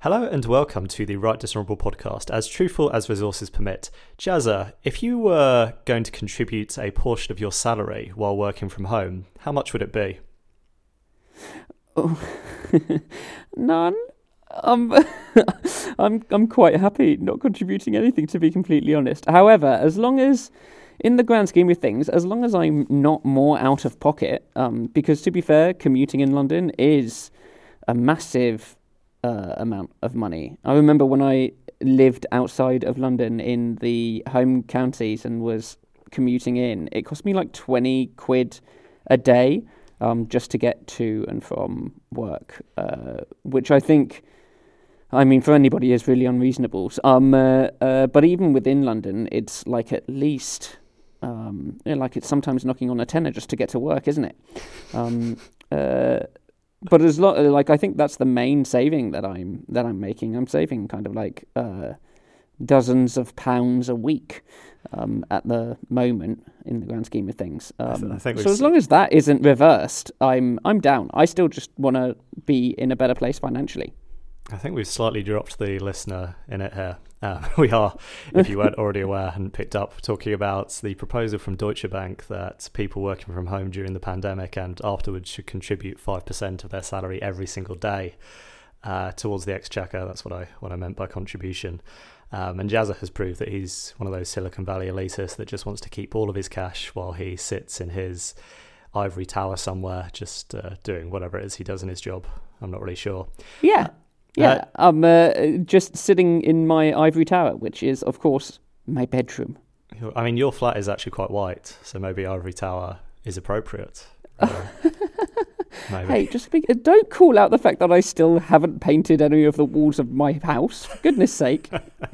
Hello and welcome to the Right Dishonourable podcast, as truthful as resources permit. Jazza, if you were going to contribute a portion of your salary while working from home, how much would it be? Oh, none. I'm quite happy not contributing anything, to be completely honest. However, as long as, in the grand scheme of things, as long as I'm not more out of pocket, because to be fair, commuting in London is a massive amount of money. I remember when I lived outside of London in the home counties and was commuting in, it cost me like 20 quid a day just to get to and from work, which I think, I mean, for anybody is really unreasonable. But even within London, it's like at least, like it's sometimes knocking on a tenner just to get to work, isn't it? But like I think that's the main saving that I'm making. I'm saving kind of like dozens of pounds a week at the moment in the grand scheme of things. I think so as long as that isn't reversed, I'm down. I still just want to be in a better place financially. I think we've slightly dropped the listener in it here. We are, if you weren't already aware, hadn't picked up, talking about the proposal from Deutsche Bank that people working from home during the pandemic and afterwards should contribute 5% of their salary every single day towards the exchequer. That's what I meant by contribution. And Jazza has proved that he's one of those Silicon Valley elitists that just wants to keep all of his cash while he sits in his ivory tower somewhere, just doing whatever it is he does in his job. I'm not really sure. Yeah. Yeah, I'm just sitting in my ivory tower, which is, of course, my bedroom. I mean, your flat is actually quite white, so maybe ivory tower is appropriate. Maybe. Hey, don't call out the fact that I still haven't painted any of the walls of my house, for goodness sake.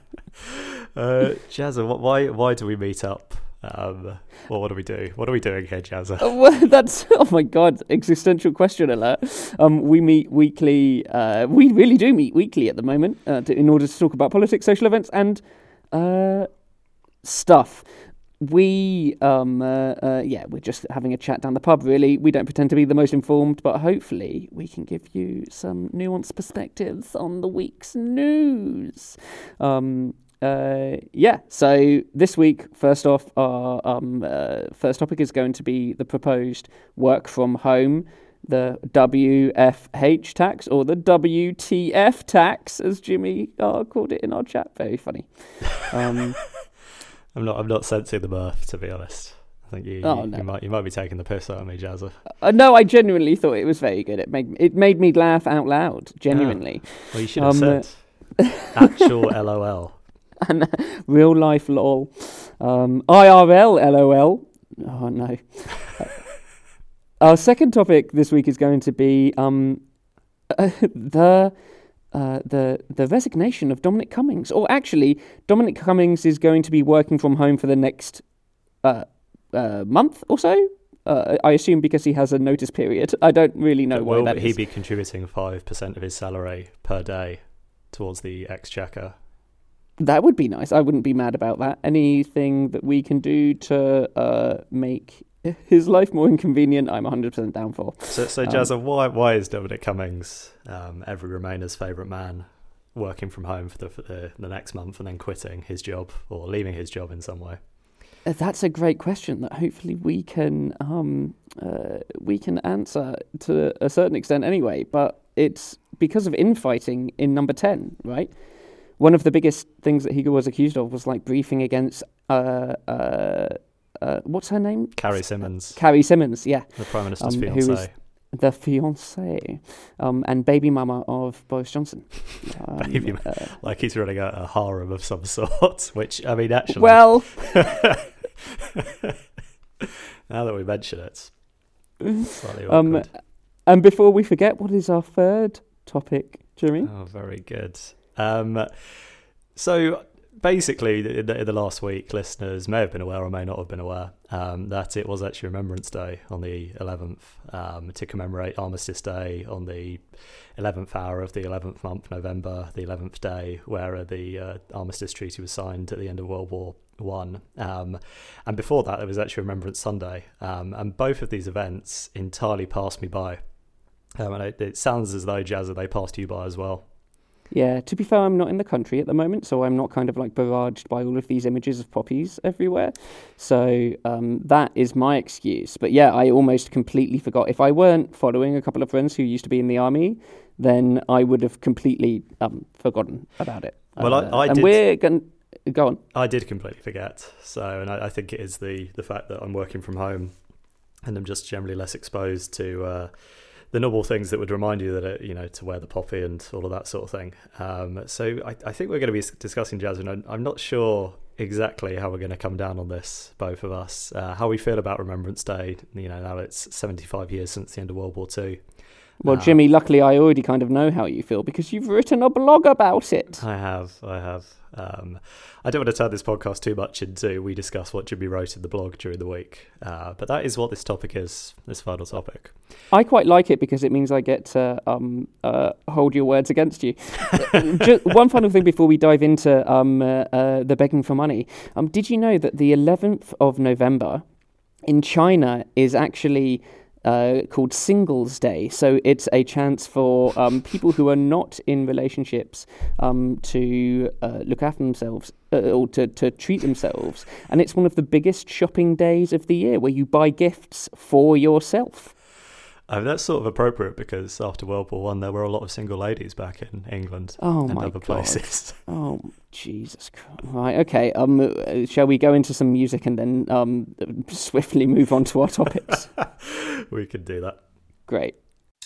Jazza, why do we meet up? Well, what do we do? What are we doing here, Jazza? Well, that's, oh my God, existential question alert. We meet weekly. We really do meet weekly at the moment in order to talk about politics, social events, and stuff. We're just having a chat down the pub, really. We don't pretend to be the most informed, but hopefully we can give you some nuanced perspectives on the week's news. So this week, first off, our first topic is going to be the proposed work from home, the WFH tax, or the WTF tax, as Jimmy called it in our chat. Very funny. I'm not sensing the mirth, to be honest. I think you might be taking the piss out of me, Jazza. No, I genuinely thought it was very good. It made me laugh out loud, genuinely. Yeah. Well, you should have said actual LOL. And real life lol. IRL LOL. Oh no. Our second topic this week is going to be the resignation of Dominic Cummings. Or actually, Dominic Cummings is going to be working from home for the next month or so. I assume because he has a notice period. I don't really know why that is. Will he be contributing 5% of his salary per day towards the exchequer? That would be nice. I wouldn't be mad about that. Anything that we can do to make his life more inconvenient, I'm 100% down for. So Jazza, why is Dominic Cummings, every Remainer's favourite man, working from home for the next month and then quitting his job or leaving his job in some way? That's a great question that hopefully we can answer to a certain extent anyway. But it's because of infighting in number 10, right? One of the biggest things that he was accused of was like briefing against what's her name? Carrie Symonds. Carrie Symonds, yeah. The Prime Minister's fiancée. Who is the fiancée and baby mama of Boris Johnson. Like he's running a harem of some sort, which, I mean, actually... Well... now that we mention it, slightly awkward. And before we forget, what is our third topic, Jimmy? Oh, very good. So basically, in the last week, listeners may have been aware or may not have been aware that it was actually Remembrance Day on the 11th to commemorate Armistice Day on the 11th hour of the 11th month, November, the 11th day, where the Armistice Treaty was signed at the end of World War I. And before that, it was actually Remembrance Sunday. And both of these events entirely passed me by. And it sounds as though, Jazza, they passed you by as well. Yeah, to be fair, I'm not in the country at the moment, so I'm not kind of like barraged by all of these images of poppies everywhere. So that is my excuse. But yeah, I almost completely forgot. If I weren't following a couple of friends who used to be in the army, then I would have completely forgotten about it. Well, I and did. We're going to go on. I did completely forget. So, and I think it is the fact that I'm working from home and I'm just generally less exposed to the normal things that would remind you that, to wear the poppy and all of that sort of thing. So I think we're going to be discussing, Jasmine. I'm not sure exactly how we're going to come down on this, both of us, how we feel about Remembrance Day. Now it's 75 years since the end of World War II. Well, Jimmy, luckily I already kind of know how you feel because you've written a blog about it. I have. I don't want to turn this podcast too much into we discuss what Jimmy wrote in the blog during the week, but that is what this topic is, this final topic. I quite like it because it means I get to hold your words against you. Just one final thing before we dive into the begging for money. Did you know that the 11th of November in China is actually called Singles Day? So it's a chance for people who are not in relationships to look after themselves or to treat themselves. And it's one of the biggest shopping days of the year where you buy gifts for yourself. That's sort of appropriate because after World War I, there were a lot of single ladies back in England and other places. Oh, Jesus Christ. Right, okay. Shall we go into some music and then swiftly move on to our topics? We could do that. Great.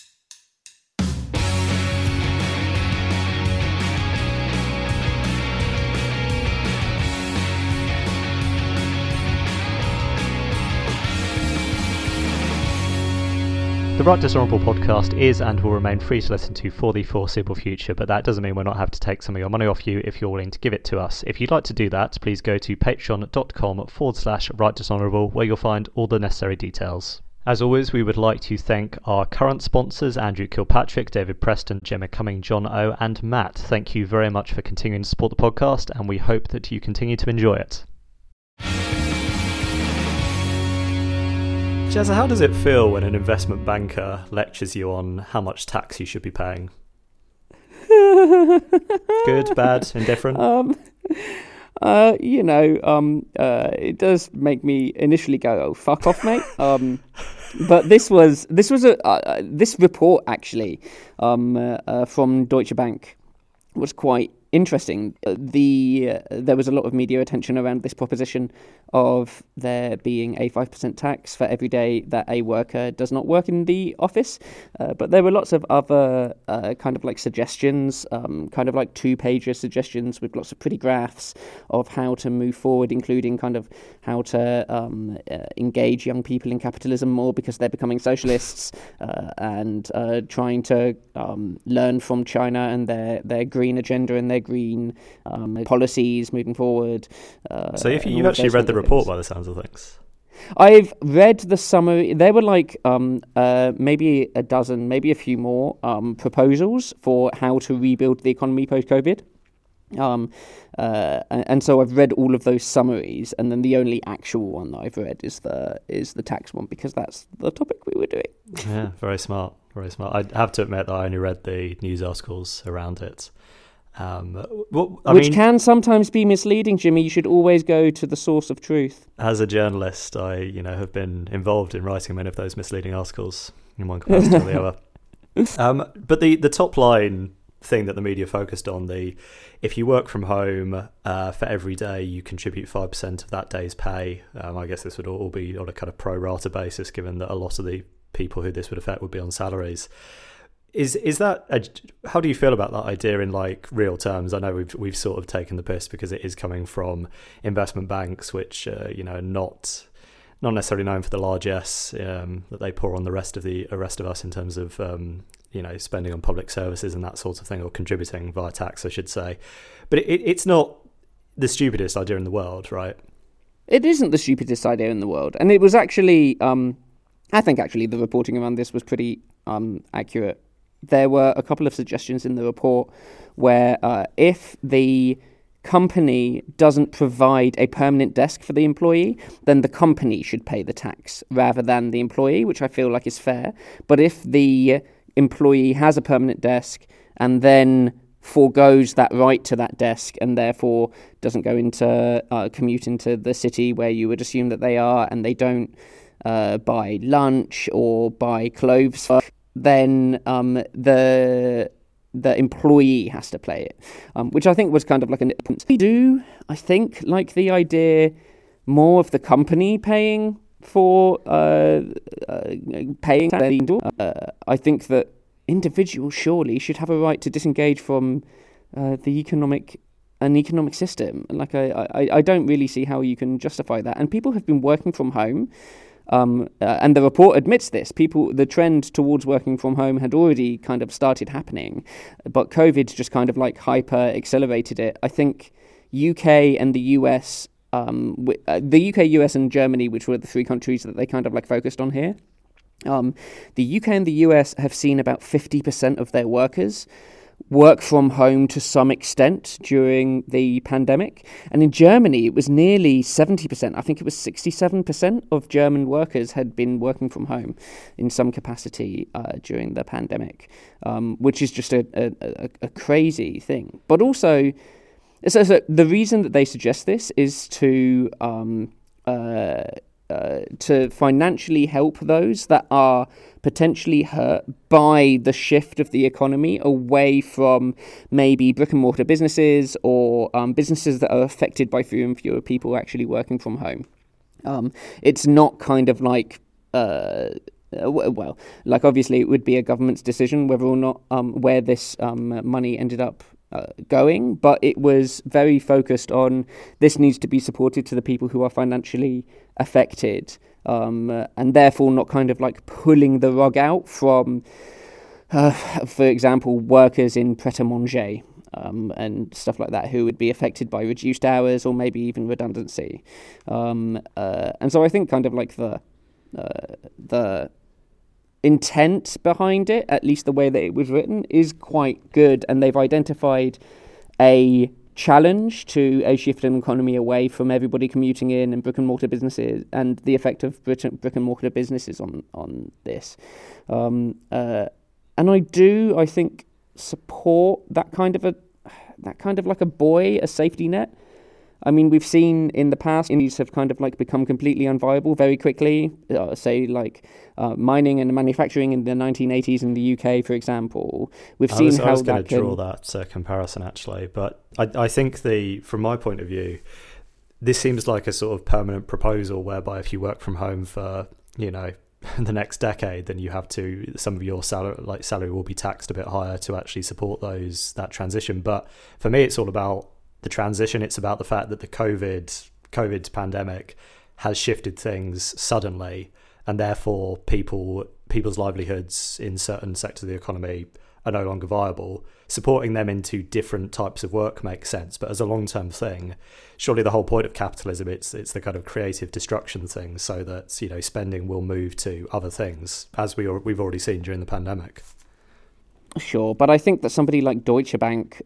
The Right Dishonourable podcast is and will remain free to listen to for the foreseeable future, but that doesn't mean we're not happy to take some of your money off you if you're willing to give it to us. If you'd like to do that, please go to patreon.com/Right Dishonourable, where you'll find all the necessary details. As always, we would like to thank our current sponsors, Andrew Kilpatrick, David Preston, Gemma Cumming, John O, and Matt. Thank you very much for continuing to support the podcast, and we hope that you continue to enjoy it. Jazza, how does it feel when an investment banker lectures you on how much tax you should be paying? Good, bad, indifferent? It does make me initially go, "Oh, fuck off, mate." But this report actually from Deutsche Bank was quite interesting. There was a lot of media attention around this proposition of there being a 5% tax for every day that a worker does not work in the office. But there were lots of other kind of like suggestions, kind of like 2-pager suggestions with lots of pretty graphs of how to move forward, including kind of how to engage young people in capitalism more because they're becoming socialists, and trying to learn from China and their green agenda and their green policies moving forward. So if you've actually read the report by the sounds of things. I've read the summary. There were like maybe a dozen, maybe a few more proposals for how to rebuild the economy post-COVID. And so I've read all of those summaries, and then the only actual one that I've read is the tax one because that's the topic we were doing. Yeah, very smart, very smart. I have to admit that I only read the news articles around it. Which can sometimes be misleading, Jimmy. You should always go to the source of truth. As a journalist, I have been involved in writing many of those misleading articles in one capacity or the other. But the top line thing that the media focused on, if you work from home for every day, you contribute 5% of that day's pay. I guess this would all be on a kind of pro rata basis, given that a lot of the people who this would affect would be on salaries. Is that how do you feel about that idea in like real terms? I know we've sort of taken the piss because it is coming from investment banks, which are not necessarily known for the largesse that they pour on the rest of us in terms of spending on public services and that sort of thing, or contributing via tax, I should say. But it's not the stupidest idea in the world, right? It isn't the stupidest idea in the world, and it was actually I think actually the reporting around this was pretty accurate. There were a couple of suggestions in the report where if the company doesn't provide a permanent desk for the employee, then the company should pay the tax rather than the employee, which I feel like is fair. But if the employee has a permanent desk and then forgoes that right to that desk and therefore doesn't go into commute into the city where you would assume that they are, and they don't buy lunch or buy clothes, then the employee has to play it, which I think was kind of like I think like the idea more of the company paying for paying. I think that individuals surely should have a right to disengage from an economic system. Like I don't really see how you can justify that. And people have been working from home. And the report admits this. The trend towards working from home had already kind of started happening, but COVID's just kind of like hyper accelerated it. I think UK and the US, the UK, US, and Germany, which were the three countries that they kind of like focused on here. The UK and the US have seen about 50% of their workers work from home to some extent during the pandemic. And in Germany, it was nearly 70%. I think it was 67% of German workers had been working from home in some capacity during the pandemic, which is just a crazy thing. But also, so the reason that they suggest this is to financially help those that are potentially hurt by the shift of the economy away from maybe brick and mortar businesses or businesses that are affected by fewer and fewer people actually working from home. It's not kind of like, well, like obviously it would be a government's decision whether or not where this money ended up going, but it was very focused on this needs to be supported to the people who are financially affected, and therefore not kind of like pulling the rug out from, for example, workers in pret-a-manger and stuff like that who would be affected by reduced hours or maybe even redundancy. And so I think kind of like the intent behind it, at least the way that it was written, is quite good, and they've identified a challenge to a shift in economy away from everybody commuting in and brick and mortar businesses and the effect of brick and mortar businesses on this. And I think support that kind of like a safety net. I mean, we've seen in the past, these have kind of like become completely unviable very quickly. Say like mining and manufacturing in the 1980s in the UK, for example. We've seen how that. I was going to draw that comparison actually, but I think from my point of view, this seems like a sort of permanent proposal whereby if you work from home for the next decade, then you have to, some of your salary will be taxed a bit higher to actually support that transition. But for me, it's all about the transition. It's about the fact that the COVID pandemic has shifted things suddenly, and therefore people's livelihoods in certain sectors of the economy are no longer viable. Supporting them into different types of work makes sense, but as a long-term thing, surely the whole point of capitalism, it's the kind of creative destruction thing, so that spending will move to other things, as we've already seen during the pandemic. Sure, but I think that somebody like Deutsche Bank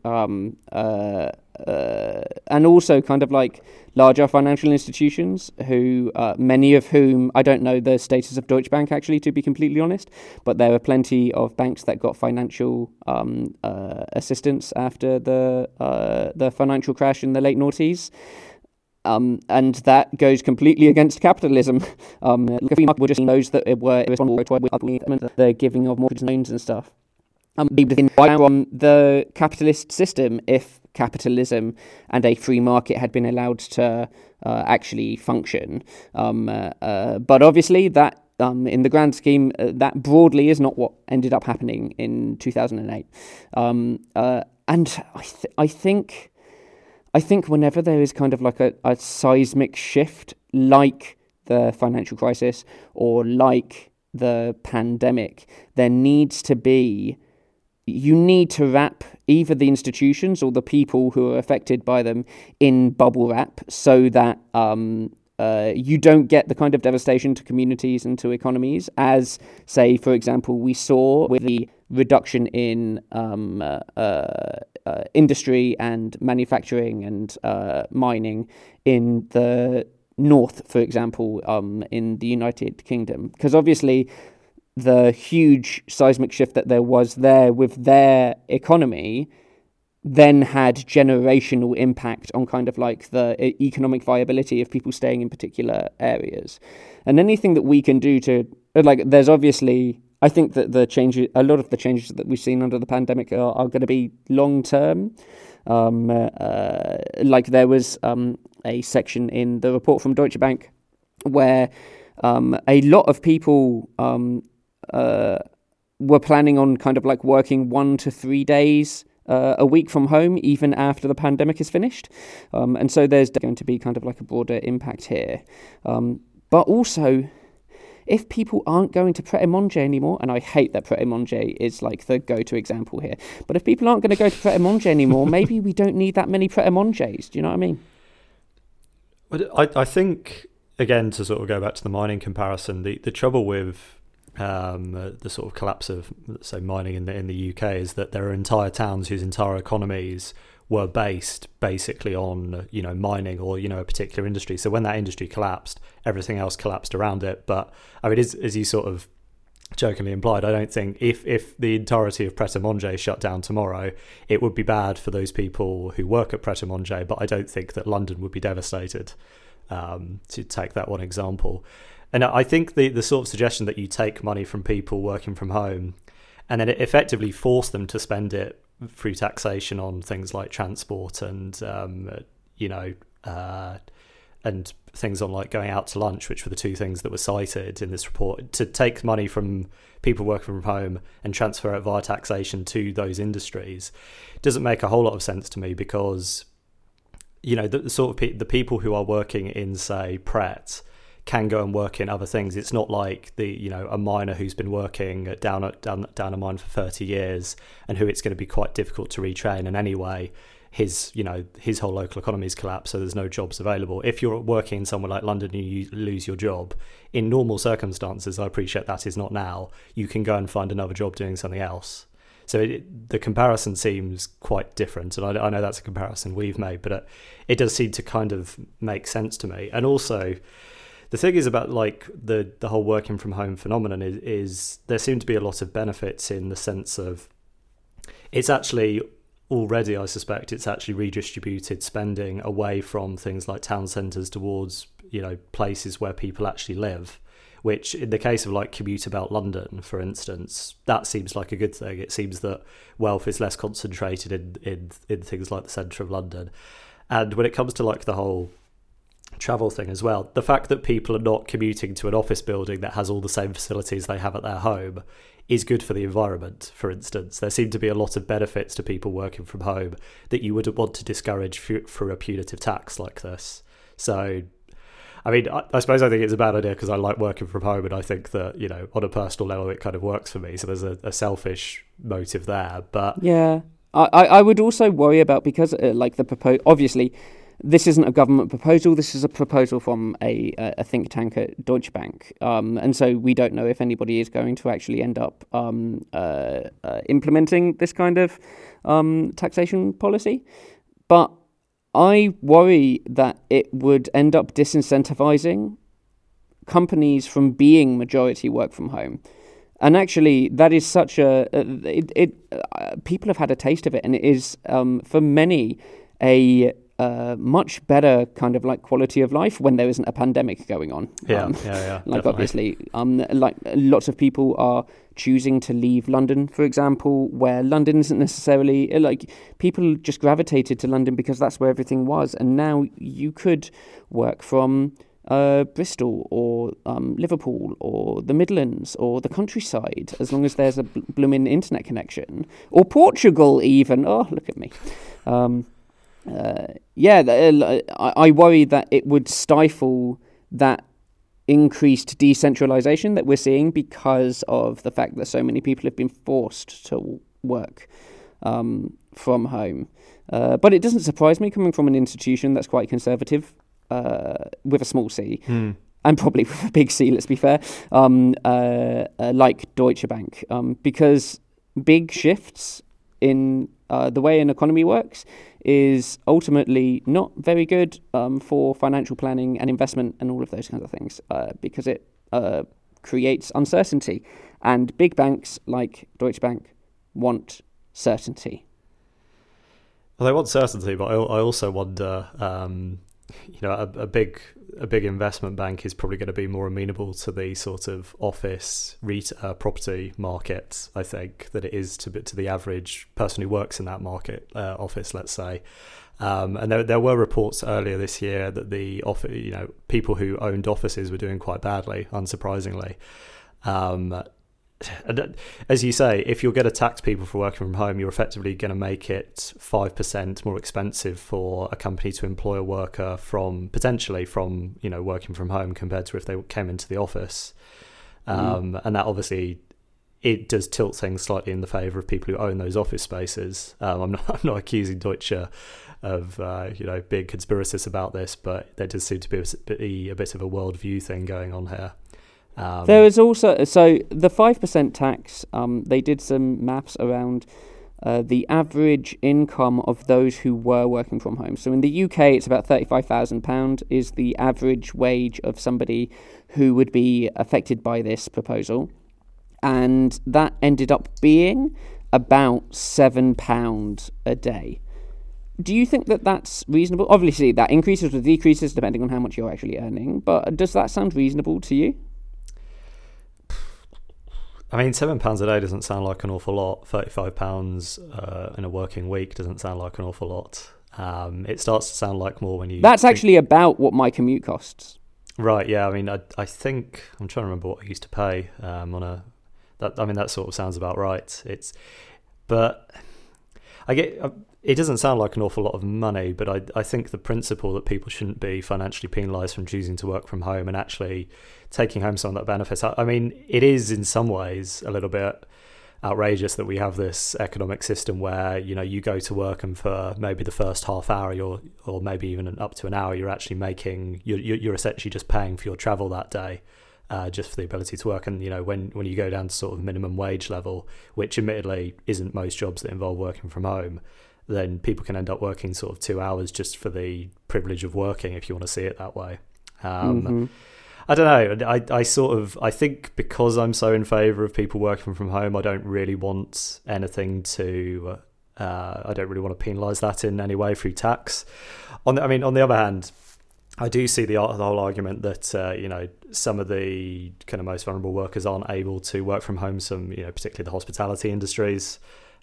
and also kind of like larger financial institutions who, many of whom, I don't know the status of Deutsche Bank actually, to be completely honest, but there are plenty of banks that got financial assistance after the financial crash in the late noughties. And that goes completely against capitalism. We're just those that were responsible with the giving of mortgage loans and stuff. Be within the capitalist system if capitalism and a free market had been allowed to actually function. But obviously that, in the grand scheme, that broadly is not what ended up happening in 2008. And I think whenever there is kind of like a seismic shift, like the financial crisis or like the pandemic, there needs to be. You need to wrap either the institutions or the people who are affected by them in bubble wrap so that you don't get the kind of devastation to communities and to economies as, say, for example, we saw with the reduction in industry and manufacturing and mining in the north, for example, in the United Kingdom. Because obviously the huge seismic shift that there was there with their economy then had generational impact on kind of like the economic viability of people staying in particular areas. And anything that we can do to, like, there's obviously, I think that a lot of the changes that we've seen under the pandemic are going to be long term. Like there was a section in the report from Deutsche Bank where a lot of people were planning on kind of like working 1 to 3 days a week from home, even after the pandemic is finished. And so there's going to be kind of like a broader impact here. But also, if people aren't going to Pret a Manger anymore, and I hate that Pret a Manger is like the go-to example here, but if people aren't going to go to Pret a Manger anymore, maybe we don't need that many Pret a Mangers. Do you know what I mean? But I think, again, to sort of go back to the mining comparison, the trouble with the sort of collapse of, let's say, mining in the UK is that there are entire towns whose entire economies were based basically on mining or a particular industry. So when that industry collapsed, everything else collapsed around it. But I mean, as you sort of jokingly implied, I don't think if the entirety of Pret a Manger shut down tomorrow, it would be bad for those people who work at Pret a Manger. But I don't think that London would be devastated, to take that one example. And I think the sort of suggestion that you take money from people working from home and then it effectively force them to spend it through taxation on things like transport and, and things on like going out to lunch, which were the two things that were cited in this report, to take money from people working from home and transfer it via taxation to those industries doesn't make a whole lot of sense to me because, the sort of the people who are working in, say, Pret can go and work in other things. It's not like a miner who's been working down a mine for 30 years and who it's going to be quite difficult to retrain. And anyway, his whole local economy's collapsed, so there's no jobs available. If you're working in somewhere like London and you lose your job, in normal circumstances, I appreciate that is not now, you can go and find another job doing something else. So the comparison seems quite different, and I know that's a comparison we've made, but it does seem to kind of make sense to me. And also, the thing is about like the whole working from home phenomenon is there seem to be a lot of benefits in the sense of it's actually already, I suspect, it's actually redistributed spending away from things like town centres towards, places where people actually live, which in the case of like Commuter Belt London, for instance, that seems like a good thing. It seems that wealth is less concentrated in things like the centre of London. And when it comes to like the whole travel thing as well, the fact that people are not commuting to an office building that has all the same facilities they have at their home is good for the environment, for instance. There seem to be a lot of benefits to people working from home that you wouldn't want to discourage through a punitive tax like this. So, I mean, I suppose I think it's a bad idea because I like working from home and I think that, on a personal level, it kind of works for me. So there's a selfish motive there. But yeah, I would also worry about, because like obviously, this isn't a government proposal. This is a proposal from a think tank at Deutsche Bank. And so we don't know if anybody is going to actually end up implementing this kind of taxation policy. But I worry that it would end up disincentivizing companies from being majority work from home. And actually, that is such people have had a taste of it, and it is, for many, a much better kind of like quality of life when there isn't a pandemic going on. Yeah. Like definitely. Obviously, like lots of people are choosing to leave London, for example, where London isn't necessarily like people just gravitated to London because that's where everything was, and now you could work from Bristol or Liverpool or the Midlands or the countryside, as long as there's a blooming internet connection, or Portugal even. Oh, look at me. I worry that it would stifle that increased decentralization that we're seeing because of the fact that so many people have been forced to work from home. But it doesn't surprise me, coming from an institution that's quite conservative, with a small c, and probably with a big C, let's be fair, like Deutsche Bank, because big shifts in the way an economy works is ultimately not very good for financial planning and investment and all of those kinds of things, because it creates uncertainty. And big banks like Deutsche Bank want certainty. Well, they want certainty, but I also wonder, a big investment bank is probably going to be more amenable to the sort of office property market, I think, than it is to the average person who works in that market office, let's say. And there were reports earlier this year that people who owned offices were doing quite badly, unsurprisingly. And as you say, if you're going to tax people for working from home, you're effectively going to make it 5% more expensive for a company to employ a worker potentially from working from home compared to if they came into the office. And that obviously it does tilt things slightly in the favour of people who own those office spaces. I'm not accusing Deutsche of being conspiracists about this, but there does seem to be a bit of a worldview thing going on here. There is also the 5% tax. They did some maths around the average income of those who were working from home. So in the UK, it's about £35,000 is the average wage of somebody who would be affected by this proposal, and that ended up being about £7 a day. Do you think that that's reasonable? Obviously, that increases or decreases depending on how much you're actually earning, but does that sound reasonable to you? I mean, £7 a day doesn't sound like an awful lot. £35 in a working week doesn't sound like an awful lot. It starts to sound like more when you... That's actually about what my commute costs. Right, yeah. I mean, I think... I'm trying to remember what I used to pay that sort of sounds about right. But I get... It doesn't sound like an awful lot of money, but I think the principle that people shouldn't be financially penalised from choosing to work from home and actually taking home some of that benefits. I mean, it is in some ways a little bit outrageous that we have this economic system where, you go to work and for maybe the first half hour or maybe even up to an hour, you're actually you're essentially just paying for your travel that day. Just for the ability to work. And when you go down to sort of minimum wage level, which admittedly isn't most jobs that involve working from home, then people can end up working sort of 2 hours just for the privilege of working, if you want to see it that way. I don't know. I think because I'm so in favour of people working from home, I don't really want anything to... I don't really want to penalise that in any way through tax. On the other hand, I do see the whole argument that some of the kind of most vulnerable workers aren't able to work from home. Some particularly the hospitality industries,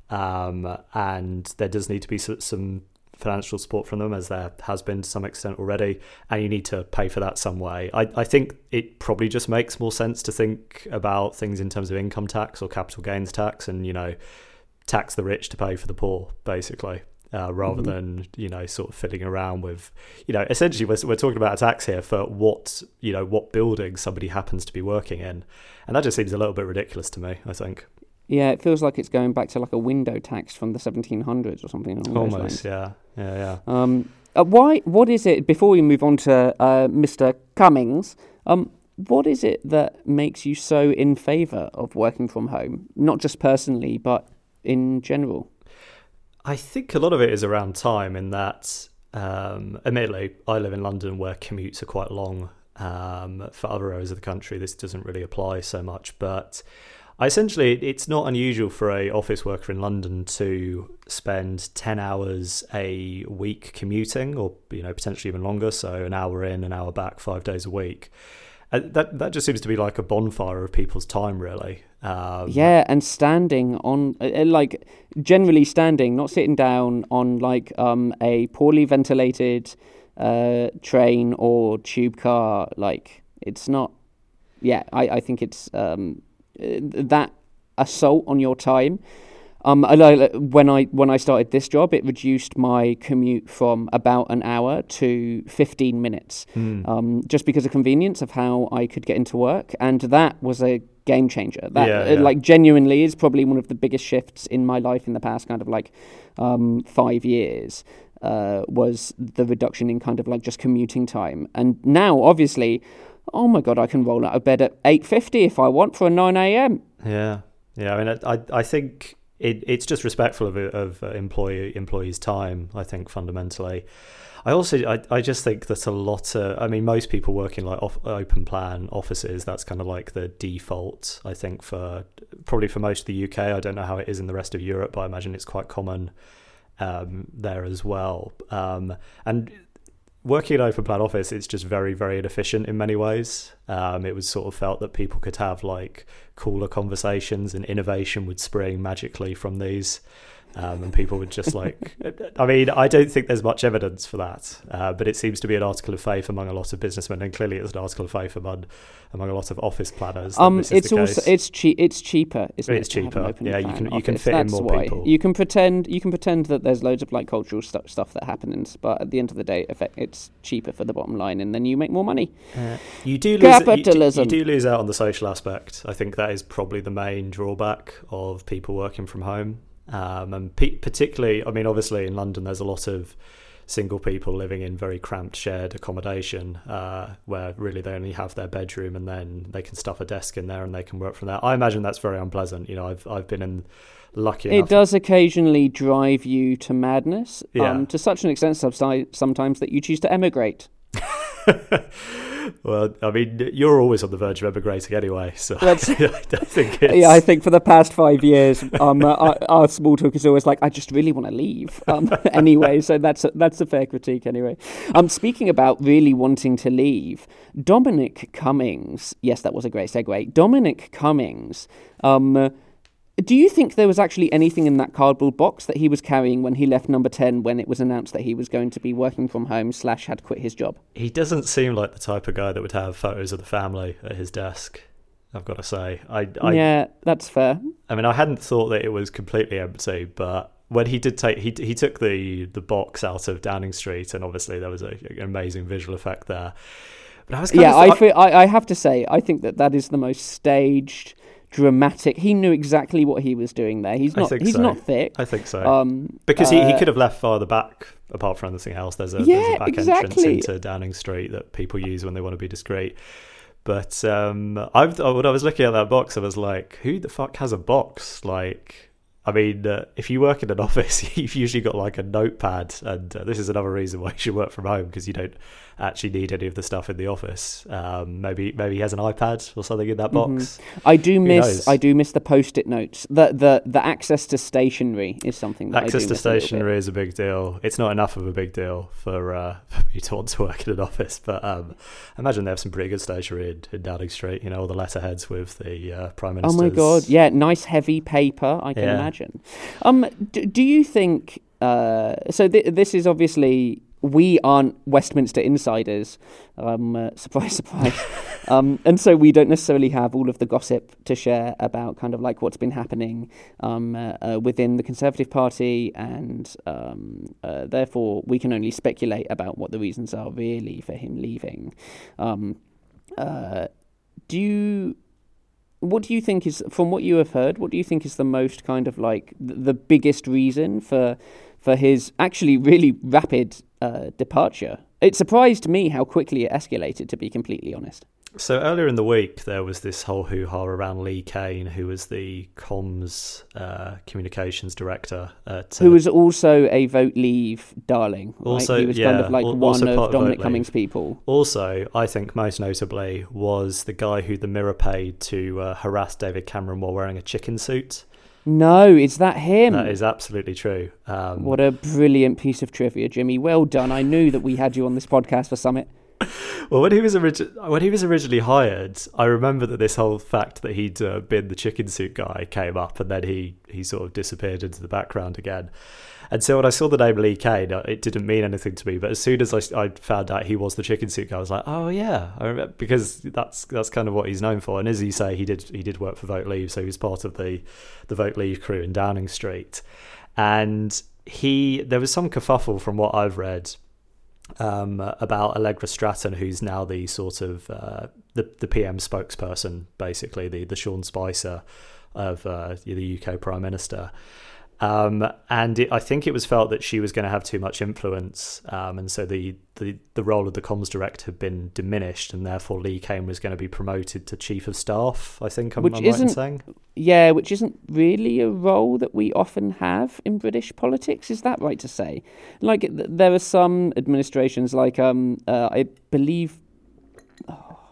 and there does need to be some financial support from them, as there has been to some extent already, and you need to pay for that some way. I think it probably just makes more sense to think about things in terms of income tax or capital gains tax, and tax the rich to pay for the poor, basically. Rather than sort of fiddling around with essentially we're talking about a tax here for what building somebody happens to be working in, and that just seems a little bit ridiculous to me, I think. Yeah, it feels like it's going back to like a window tax from the 1700s or something along those lines. Yeah. What is it, before we move on to Mr. Cummings, what is it that makes you so in favour of working from home, not just personally but in general? I think a lot of it is around time, in that, admittedly, I live in London where commutes are quite long. For other areas of the country, this doesn't really apply so much. But essentially, it's not unusual for a office worker in London to spend 10 hours a week commuting, or potentially even longer. So an hour in, an hour back, 5 days a week. That just seems to be like a bonfire of people's time, really. And standing on, generally standing, not sitting down on a poorly ventilated train or tube car. It's not. Yeah, I think it's that assault on your time. When I started this job, it reduced my commute from about an hour to 15 minutes, just because of convenience of how I could get into work, and that was a game changer. That genuinely is probably one of the biggest shifts in my life in the past 5 years. Was the reduction in just commuting time, and now obviously, oh my god, I can roll out of bed at 8:50 if I want for a 9 a.m. Yeah. I mean, I think. It's just respectful of employees' time, I think, fundamentally. I just think that a lot of... most people work in open plan offices. That's kind of like the default, I think, probably for most of the UK. I don't know how it is in the rest of Europe, but I imagine it's quite common there as well. And working in open plan office, it's just very, very inefficient in many ways. It was sort of felt that people could have like cooler conversations and innovation would spring magically from these. And people would just like, I mean, I don't think there's much evidence for that, but it seems to be an article of faith among a lot of businessmen, and clearly it's an article of faith among a lot of office planners. It's also it's cheaper, isn't it? It's cheaper. Yeah, you can office. fit That's in more why. people. You can pretend that there's loads of like cultural stuff that happens, but at the end of the day, it's cheaper for the bottom line, and then you make more money. You do lose Capitalism. You do lose out on the social aspect. I think that is probably the main drawback of people working from home. And particularly, I mean, obviously in London, there's a lot of single people living in very cramped shared accommodation, where really they only have their bedroom and then they can stuff a desk in there and they can work from there. I imagine that's very unpleasant. You know, I've been lucky enough. It does occasionally drive you to madness, Yeah. to such an extent sometimes that you choose to emigrate. Well, I mean, you're always on the verge of emigrating anyway, so I don't think it's... Yeah, I think for the past 5 years, our small talk is always like, I just really want to leave. Anyway, so that's a fair critique anyway. Speaking about really wanting to leave, Dominic Cummings, yes, that was a great segue. Dominic Cummings, do you think there was actually anything in that cardboard box that he was carrying when he left Number 10 when it was announced that he was going to be working from home / had quit his job? He doesn't seem like the type of guy that would have photos of the family at his desk, I've got to say. Yeah, that's fair. I mean, I hadn't thought that it was completely empty, but when he did take... He took the box out of Downing Street, and obviously there was an amazing visual effect there. But I was I have to say, I think that is the most staged... dramatic. He knew exactly what he was doing there. He's not thick. I think so. Because he could have left farther back, apart from anything else. There's a back entrance into Downing Street that people use when they want to be discreet. But when I was looking at that box, I was like, who the fuck has a box? Like, I mean, if you work in an office, you've usually got like a notepad, and this is another reason why you should work from home, because you don't actually need any of the stuff in the office. Maybe he has an iPad or something in that box. Mm-hmm. I do miss the post-it notes. The access to stationery is something that access to stationery is a big deal. It's not enough of a big deal for you to want to work in an office, but I imagine they have some pretty good stationery in Downing Street. You know, all the letterheads with the Prime Minister's. Oh my god, yeah, nice heavy paper. I can imagine. Do you think? This is obviously. We aren't Westminster insiders, surprise, surprise. And so we don't necessarily have all of the gossip to share about kind of like what's been happening within the Conservative Party, and therefore we can only speculate about what the reasons are really for him leaving. What do you think is, from what you have heard, what do you think is the most kind of like the biggest reason for his actually really rapid departure? It surprised me how quickly it escalated, to be completely honest. So earlier in the week, there was this whole hoo-ha around Lee Kane, who was the comms communications director. Who was also a Vote Leave darling. Right? Also, he was kind of like one of Dominic Cummings' people. Also, I think most notably was the guy who the Mirror paid to harass David Cameron while wearing a chicken suit. No, is that him? That is absolutely true. What a brilliant piece of trivia, Jimmy. Well done. I knew that we had you on this podcast for Summit. Well, when he was originally hired, I remember that this whole fact that he'd been the chicken suit guy came up, and then he sort of disappeared into the background again. And so when I saw the name Lee Kane, it didn't mean anything to me. But as soon as I found out he was the chicken suit guy, I was like, oh yeah, I remember, because that's kind of what he's known for. And as you say, he did work for Vote Leave, so he was part of the Vote Leave crew in Downing Street. And there was some kerfuffle from what I've read about Allegra Stratton, who's now the sort of the PM spokesperson, basically the Sean Spicer of the UK Prime Minister. And I think it was felt that she was going to have too much influence, and so the role of the comms director had been diminished, and therefore Lee Kane was going to be promoted to chief of staff. I think I'm right in saying. Yeah, which isn't really a role that we often have in British politics. Is that right to say? Like there are some administrations, like I believe.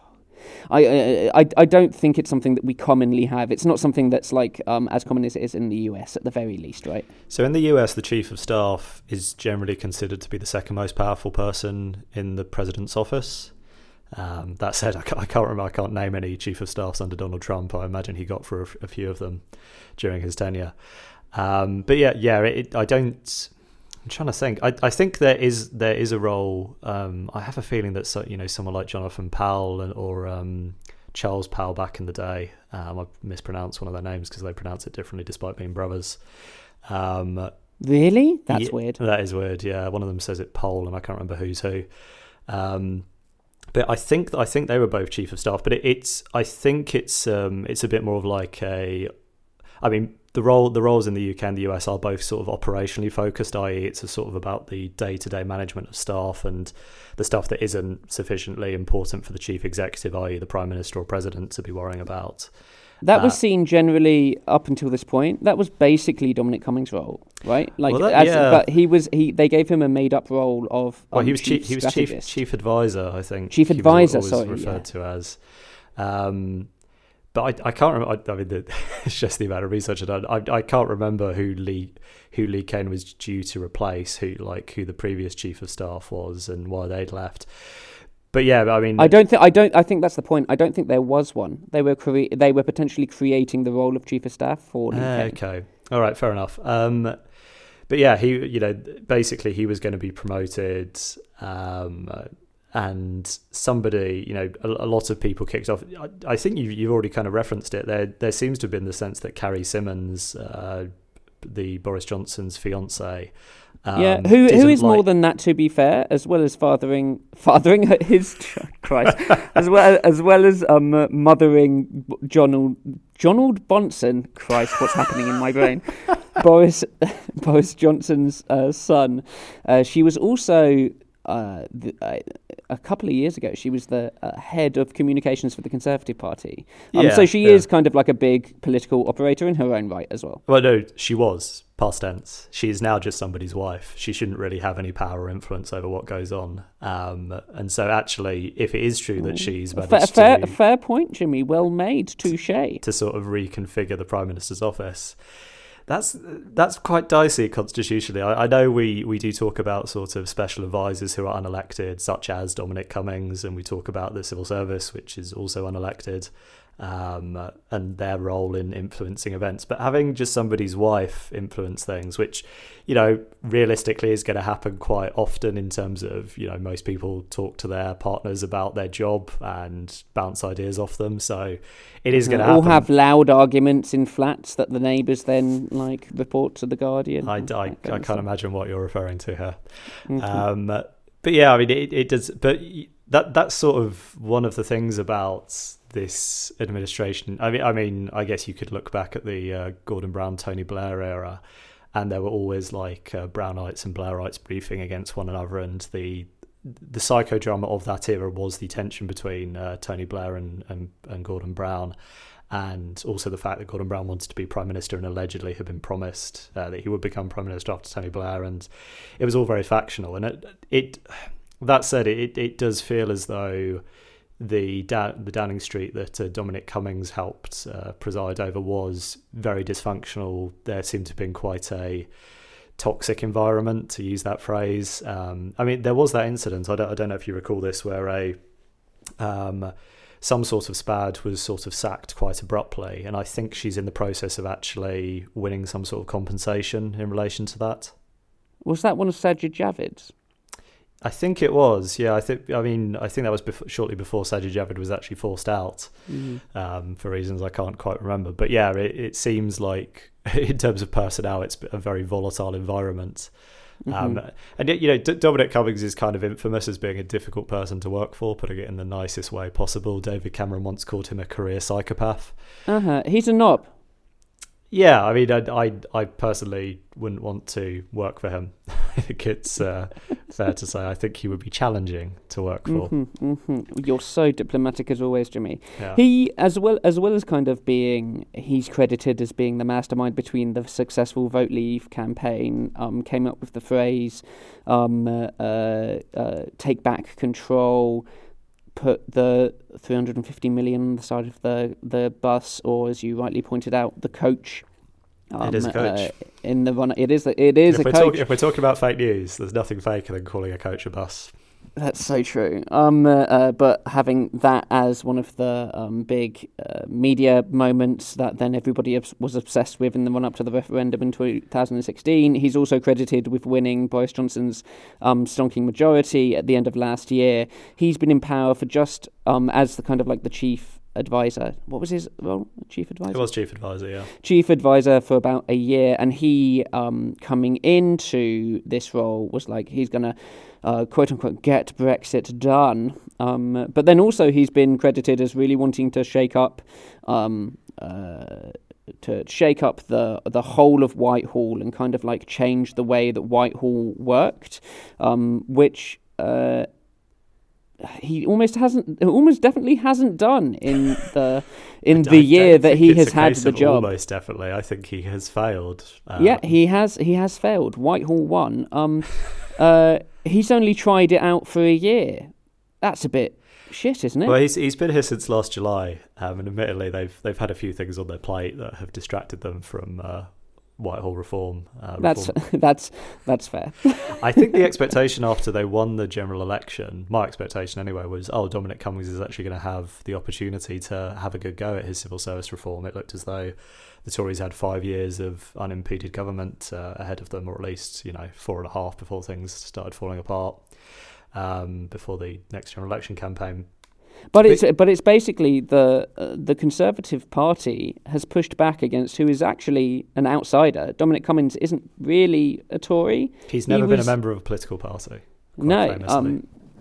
I don't think it's something that we commonly have. It's not something that's like as common as it is in the US at the very least, right? So in the US, the chief of staff is generally considered to be the second most powerful person in the president's office. That said, I can't name any chief of staffs under Donald Trump. I imagine he got through a few of them during his tenure. But I don't. I'm trying to think. I think there is a role. I have a feeling that someone like Jonathan Powell or Charles Powell back in the day. I mispronounced one of their names because they pronounce it differently despite being brothers. Really? That's weird. That is weird. Yeah, one of them says it Powell, and I can't remember who's who. But I think they were both chief of staff. But I think it's a bit more of like a. I mean, the roles in the UK and the US are both sort of operationally focused, i.e. it's a sort of about the day-to-day management of staff and the stuff that isn't sufficiently important for the chief executive, i.e. the prime minister or president, to be worrying about. That was seen generally up until this point. That was basically Dominic Cummings' role, right? But they gave him a made-up role of he was chief advisor, I think. Chief advisor, referred to as. But I can't remember. I mean, it's just the amount of research I've done. I can't remember who Lee Kane was due to replace, who the previous chief of staff was, and why they'd left. But yeah, I mean, I think that's the point. I don't think there was one. They were potentially creating the role of chief of staff for Lee Kane. Okay, all right, fair enough. But yeah, basically he was going to be promoted. And somebody, a lot of people kicked off. I think you've already kind of referenced it. There seems to have been the sense that Carrie Symonds, the Boris Johnson's fiance, who is more than that, to be fair, as well as fathering his Christ, as well as mothering Donald Bonson. Christ, what's happening in my brain? Boris Johnson's son. She was also. A couple of years ago, she was the head of communications for the Conservative Party. So she is kind of like a big political operator in her own right as well. Well, no, she was, past tense. She is now just somebody's wife. She shouldn't really have any power or influence over what goes on. And so actually, if it is true that she's managed fair point, Jimmy, well made, touche. To sort of reconfigure the Prime Minister's office. That's quite dicey constitutionally. I know we do talk about sort of special advisors who are unelected, such as Dominic Cummings, and we talk about the civil service, which is also unelected, and their role in influencing events. But having just somebody's wife influence things, which, realistically is going to happen quite often in terms of, most people talk to their partners about their job and bounce ideas off them. So it is going to happen. All have loud arguments in flats that the neighbours then report to the Guardian. I can't imagine what you're referring to here. Mm-hmm. But yeah, I mean, it does. But that's sort of one of the things about this administration. I mean, I guess you could look back at the Gordon Brown, Tony Blair era, and there were always Brownites and Blairites briefing against one another, and the psychodrama of that era was the tension between Tony Blair and Gordon Brown, and also the fact that Gordon Brown wanted to be Prime Minister and allegedly had been promised that he would become Prime Minister after Tony Blair, and it was all very factional. And that said, it does feel as though the Downing Street that Dominic Cummings helped preside over was very dysfunctional. There seemed to have been quite a toxic environment, to use that phrase. I mean, there was that incident, I don't know if you recall this, where some sort of SPAD was sort of sacked quite abruptly, and I think she's in the process of actually winning some sort of compensation in relation to that. Was that one of Sajid Javid's? I think it was, yeah. I think that was shortly before Sajid Javid was actually forced out, for reasons I can't quite remember. But yeah, it seems like in terms of personnel, it's a very volatile environment. And yet, Dominic Cummings is kind of infamous as being a difficult person to work for, putting it in the nicest way possible. David Cameron once called him a career psychopath. He's a knob. Yeah, I mean, I personally wouldn't want to work for him. I think it's fair to say. I think he would be challenging to work for. You're so diplomatic as always, Jimmy. Yeah. He, as well as kind of being, he's credited as being the mastermind between the successful Vote Leave campaign, came up with the phrase, take back control, put the 350 million on the side of the bus, or as you rightly pointed out, the coach. It is a coach. In the run, it is a coach. If we're talking about fake news, there's nothing faker than calling a coach a bus. That's so true. But having that as one of the big media moments that then everybody was obsessed with in the run-up to the referendum in 2016, he's also credited with winning Boris Johnson's stonking majority at the end of last year. He's been in power for just as the kind of like the chief advisor. What was his role? Chief advisor? It was chief advisor, yeah. Chief advisor for about a year, and he, coming into this role, was like, he's going to, quote unquote, get Brexit done. But then also he's been credited as really wanting to shake up the whole of Whitehall and kind of like change the way that Whitehall worked, which he almost definitely hasn't done in the year that he has had the job. Almost definitely, I think he has failed. Yeah, he has failed. Whitehall 1. He's only tried it out for a year. That's a bit shit, isn't it? Well, he's been here since last July, and admittedly they've had a few things on their plate that have distracted them from Whitehall reform. That's fair. I think the expectation after they won the general election, my expectation anyway, was, Dominic Cummings is actually going to have the opportunity to have a good go at his civil service reform. It looked as though the Tories had 5 years of unimpeded government ahead of them, or at least 4.5 before things started falling apart, before the next general election campaign. But it's basically the Conservative Party has pushed back against who is actually an outsider. Dominic Cummings isn't really a Tory. He's never been a member of a political party. No.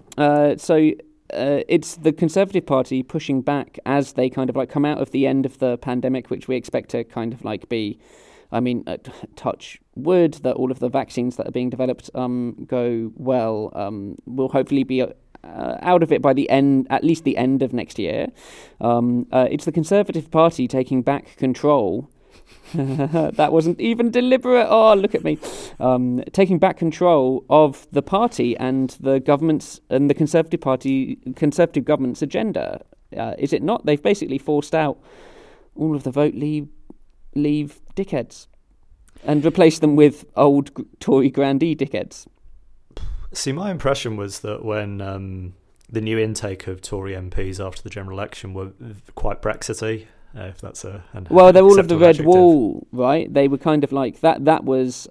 It's the Conservative Party pushing back as they kind of like come out of the end of the pandemic, which we expect to kind of like be, touch wood that all of the vaccines that are being developed go well. Will hopefully be out of it by at least the end of next year. It's the Conservative Party taking back control. That wasn't even deliberate. Oh, look at me. Taking back control of the party and the government's and the Conservative government's agenda. Is it not? They've basically forced out all of the vote leave dickheads and replaced them with old Tory grandee dickheads. See, my impression was that when the new intake of Tory MPs after the general election were quite Brexity, if that's they're all of the red wall, right? They were kind of like that. That was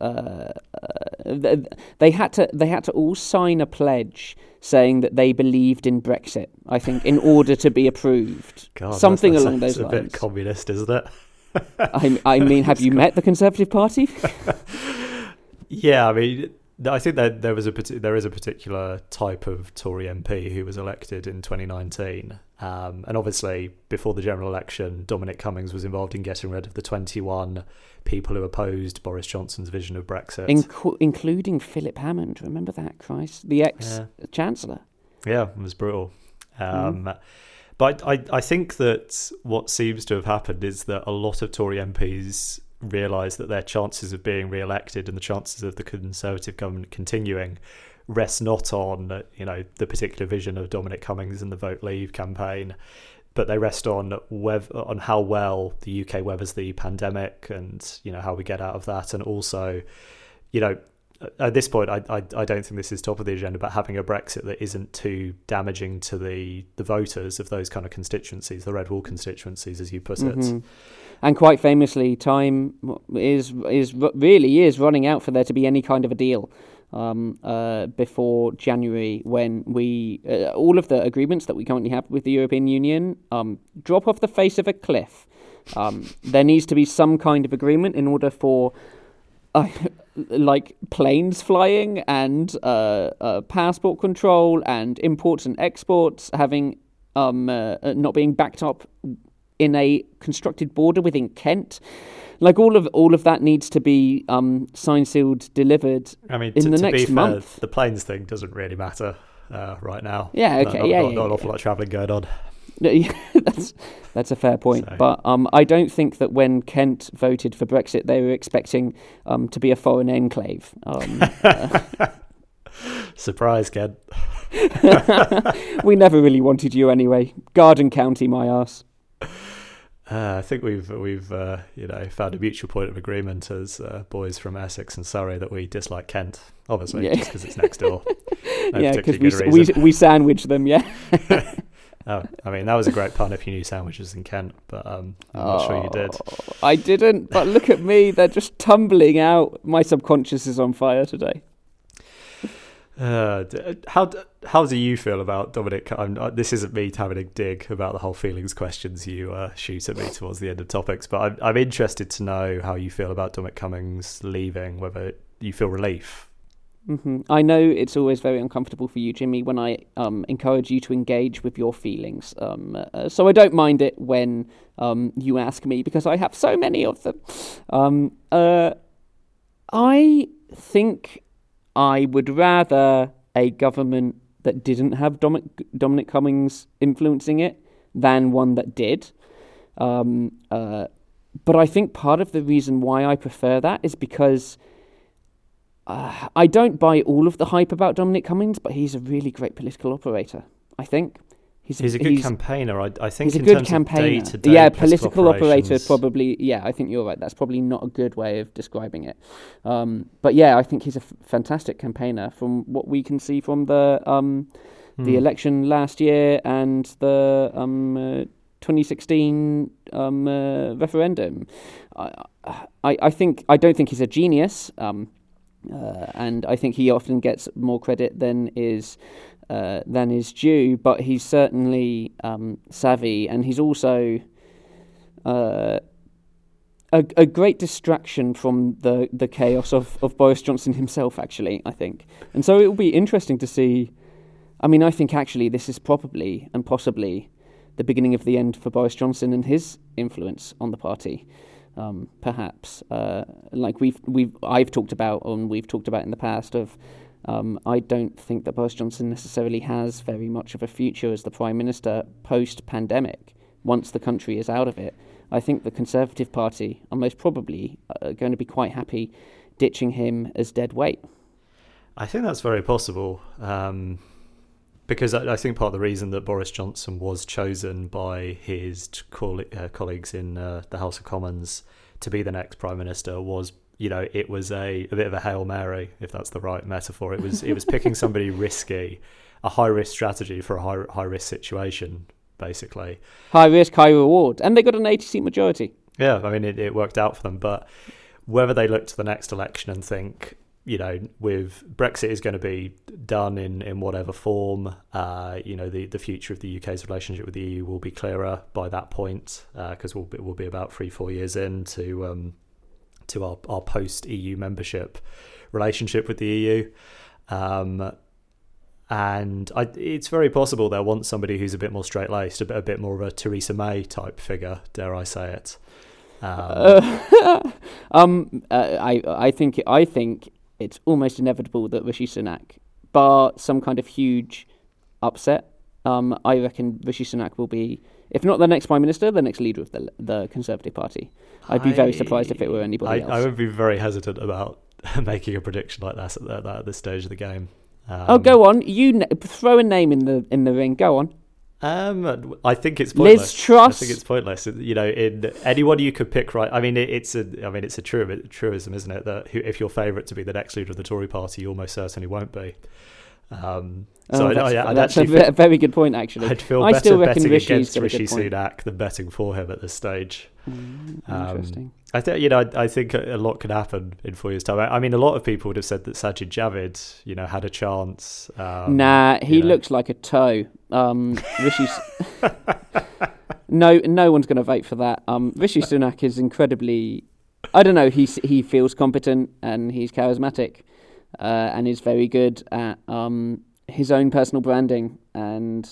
they had to all sign a pledge saying that they believed in Brexit. I think in order to be approved, something along those lines. It's a bit communist, isn't it? I mean, have you met the Conservative Party? Yeah, I mean, I think that there is a particular type of Tory MP who was elected in 2019, and obviously before the general election, Dominic Cummings was involved in getting rid of the 21 people who opposed Boris Johnson's vision of Brexit, including Philip Hammond. Remember that, Christ, the ex-chancellor. Yeah, it was brutal. But I think that what seems to have happened is that a lot of Tory MPs realise that their chances of being re-elected and the chances of the Conservative government continuing rest not on the particular vision of Dominic Cummings and the Vote Leave campaign, but they rest on how well the UK weathers the pandemic and how we get out of that, and also at this point I don't think this is top of the agenda, but having a Brexit that isn't too damaging to the voters of those kind of constituencies, the red wall constituencies as you put it. And quite famously, time is running out for there to be any kind of a deal before January, when we all of the agreements that we currently have with the European Union drop off the face of a cliff. There needs to be some kind of agreement in order for like planes flying and passport control and imports and exports having not being backed up in a constructed border within Kent. Like all of that needs to be signed, sealed, delivered. I mean, in the next month. Fair, the planes thing doesn't really matter right now. Yeah, okay, not an awful lot of travelling going on. That's a fair point. So. But I don't think that when Kent voted for Brexit, they were expecting to be a foreign enclave. Surprise, Kent. We never really wanted you anyway. Garden County, my arse. I think we've found a mutual point of agreement as boys from Essex and Surrey that we dislike Kent, obviously, just because it's next door. No because we sandwich them, yeah. Oh, I mean, that was a great pun if you knew sandwiches in Kent, but I'm not sure you did. I didn't, but look at me. They're just tumbling out. My subconscious is on fire today. How do you feel about Dominic? This isn't me having a dig about the whole feelings questions you shoot at me towards the end of topics, but I'm interested to know how you feel about Dominic Cummings leaving, whether you feel relief. Mm-hmm. I know it's always very uncomfortable for you, Jimmy, when I encourage you to engage with your feelings. So I don't mind it when you ask me, because I have so many of them. I think I would rather a government that didn't have Dominic Cummings influencing it than one that did. But I think part of the reason why I prefer that is because I don't buy all of the hype about Dominic Cummings, but he's a really great political operator, I think. He's a good campaigner. I think he's a in good terms campaigner. of day-to-day yeah, political operator operations, probably. Yeah, I think you're right. That's probably not a good way of describing it. But yeah, I think he's a fantastic campaigner from what we can see from the election last year and the 2016 referendum. I don't think he's a genius. And I think he often gets more credit than is due, but he's certainly savvy, and he's also a great distraction from the chaos of Boris Johnson himself, actually, I think. And so it will be interesting to see. I mean, I think actually this is probably and possibly the beginning of the end for Boris Johnson and his influence on the party. Perhaps, like I've talked about, and we've talked about in the past, of I don't think that Boris Johnson necessarily has very much of a future as the Prime Minister post-pandemic. Once the country is out of it, I think the Conservative Party are most probably going to be quite happy ditching him as dead weight. I think that's very possible. Because I think part of the reason that Boris Johnson was chosen by his colleagues in the House of Commons to be the next Prime Minister was, it was a bit of a Hail Mary, if that's the right metaphor. It was picking somebody risky, a high-risk strategy for a high-risk situation, basically. High risk, high reward. And they got an 80-seat majority. Yeah, I mean, it worked out for them. But whether they look to the next election and think, with Brexit is going to be done in whatever form, the future of the UK's relationship with the EU will be clearer by that point, because we'll be about 3-4 years into our post-EU membership relationship with the EU. And it's very possible they'll want somebody who's a bit more straight-laced, a bit more of a Theresa May type figure, dare I say it. I think it's almost inevitable that Rishi Sunak, bar some kind of huge upset, I reckon Rishi Sunak will be, if not the next Prime Minister, the next leader of the Conservative Party. I'd be very surprised if it were anybody else. I would be very hesitant about making a prediction like that at this stage of the game. Go on. You throw a name in the ring. Go on. I think it's pointless. Liz Truss. I think it's pointless. In anyone you could pick, right? I mean, it's a truism, isn't it? That if you're favourite to be the next leader of the Tory party, you almost certainly won't be. That's a very good point, actually. I'd feel better betting against Rishi Sunak than betting for him at this stage. Interesting. I think a lot could happen in 4 years' time. I mean, a lot of people would have said that Sajid Javid, had a chance. He looks like a toe. Rishi's no one's going to vote for that. Rishi Sunak is incredibly. I don't know. He feels competent and he's charismatic, and is very good at his own personal branding. And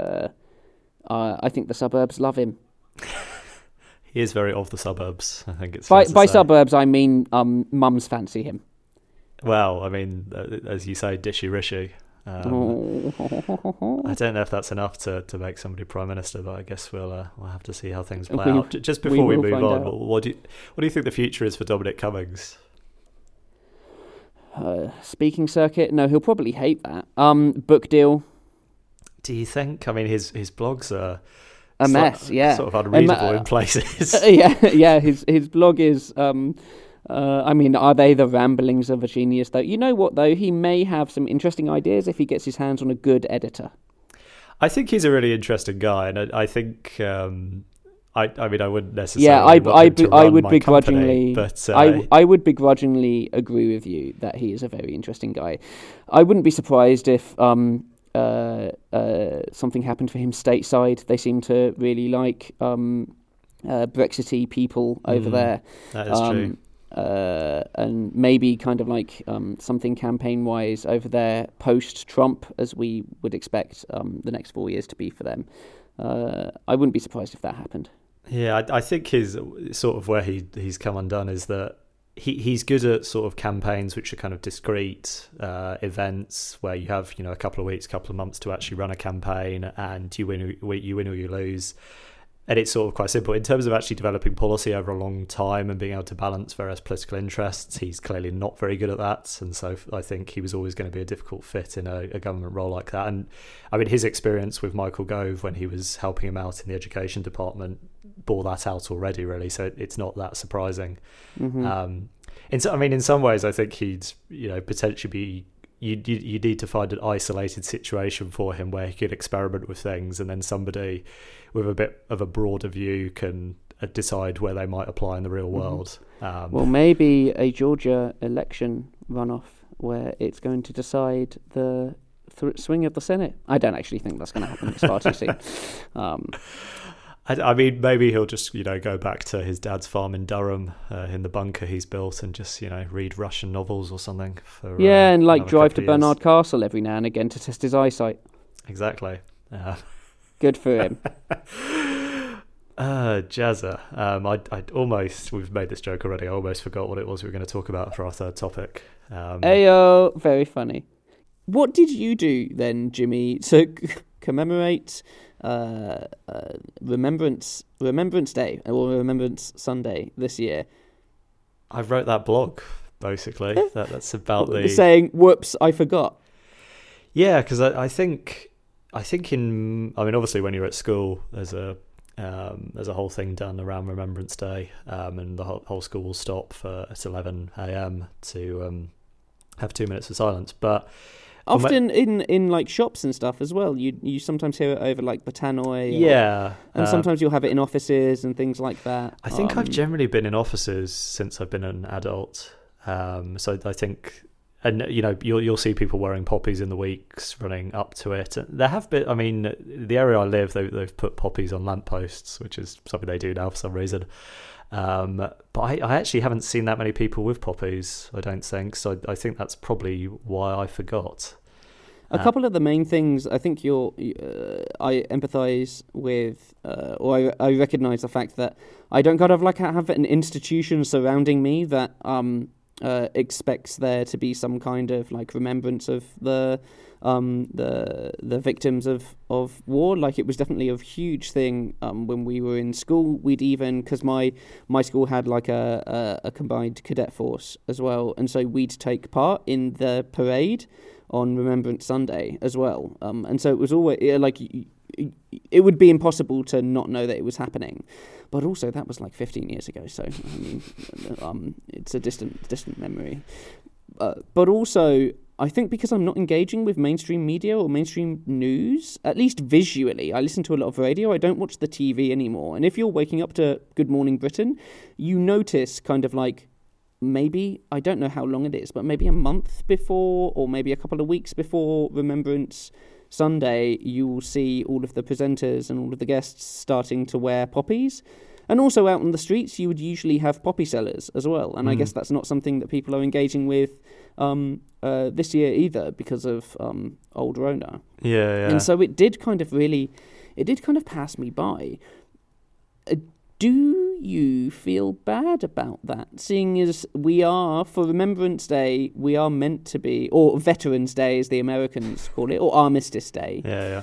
I think the suburbs love him. He is very of the suburbs, I think it's by suburbs, I mean mums fancy him. Well, I mean, as you say, Dishy Rishi. I don't know if that's enough to make somebody Prime Minister, but I guess we'll have to see how things play out. Just before we move on, what do you think the future is for Dominic Cummings? speaking circuit. No, he'll probably hate that. Book deal. Do you think? I mean, his blogs are a mess. Yeah, sort of unreadable in places. yeah. His blog is. I mean, are they the ramblings of a genius, though? You know what, though? He may have some interesting ideas if he gets his hands on a good editor. I think he's a really interesting guy, and I think. I mean, I wouldn't necessarily. Yeah, I would begrudgingly. But I would begrudgingly agree with you that he is a very interesting guy. I wouldn't be surprised if something happened for him stateside. They seem to really like Brexity people over there. That is true. And maybe kind of like something campaign-wise over there post-Trump, as we would expect the next 4 years to be for them. I wouldn't be surprised if that happened. Yeah, I think his sort of where he's come undone is that he's good at sort of campaigns which are kind of discrete events where you have a couple of weeks, couple of months to actually run a campaign, and you win or you lose. And it's sort of quite simple. In terms of actually developing policy over a long time and being able to balance various political interests, he's clearly not very good at that. And so I think he was always going to be a difficult fit in a government role like that. And I mean, his experience with Michael Gove when he was helping him out in the education department bore that out already, really. So it's not that surprising. Mm-hmm. In some ways, I think he'd potentially be... You need to find an isolated situation for him where he could experiment with things, and then somebody with a bit of a broader view can decide where they might apply in the real world. Well, maybe a Georgia election runoff where it's going to decide the swing of the Senate. I don't actually think that's going to happen. It's far too soon. I mean, maybe he'll just, go back to his dad's farm in Durham, in the bunker he's built, and just, read Russian novels or something. And drive to Bernard Castle every now and again to test his eyesight. Exactly. Good for him. Jazza. We've made this joke already. I almost forgot what it was we were going to talk about for our third topic. Ayo, very funny. What did you do then, Jimmy, to commemorate Remembrance Day or Remembrance Sunday this year? I wrote that blog, basically. That's about saying, whoops, I forgot. Yeah, because I think obviously when you're at school, there's a whole thing done around Remembrance Day, and the whole school will stop at 11 a.m. to have 2 minutes of silence. But often in like shops and stuff as well, you sometimes hear it over like the tannoy. And sometimes you'll have it in offices and things like that. I think I've generally been in offices since I've been an adult. So I think... And, you'll see people wearing poppies in the weeks running up to it. There have been, the area I live, they've put poppies on lampposts, which is something they do now for some reason. But I actually haven't seen that many people with poppies, I don't think. So I think that's probably why I forgot. A couple of the main things I think I empathise with, or I recognise the fact that I don't kind of like have an institution surrounding me that... expects there to be some kind of like remembrance of the victims of war. Like it was definitely a huge thing when we were in school. We'd even, because my school had like a combined cadet force as well, and so we'd take part in the parade on Remembrance Sunday as well. And so it was always like it would be impossible to not know that it was happening. But also, that was like 15 years ago, so it's a distant memory. But also, I think because I'm not engaging with mainstream media or mainstream news, at least visually, I listen to a lot of radio. I don't watch the TV anymore. And if you're waking up to Good Morning Britain, you notice kind of like maybe, I don't know how long it is, but maybe a month before or maybe a couple of weeks before Remembrance Sunday, you will see all of the presenters and all of the guests starting to wear poppies. And also out on the streets, you would usually have poppy sellers as well. And I guess that's not something that people are engaging with this year either because of old Rona. Yeah. And so it did kind of pass me by. Do you feel bad about that? Seeing as we are, for Remembrance Day, we are meant to be, or Veterans Day as the Americans call it, or Armistice Day. Yeah.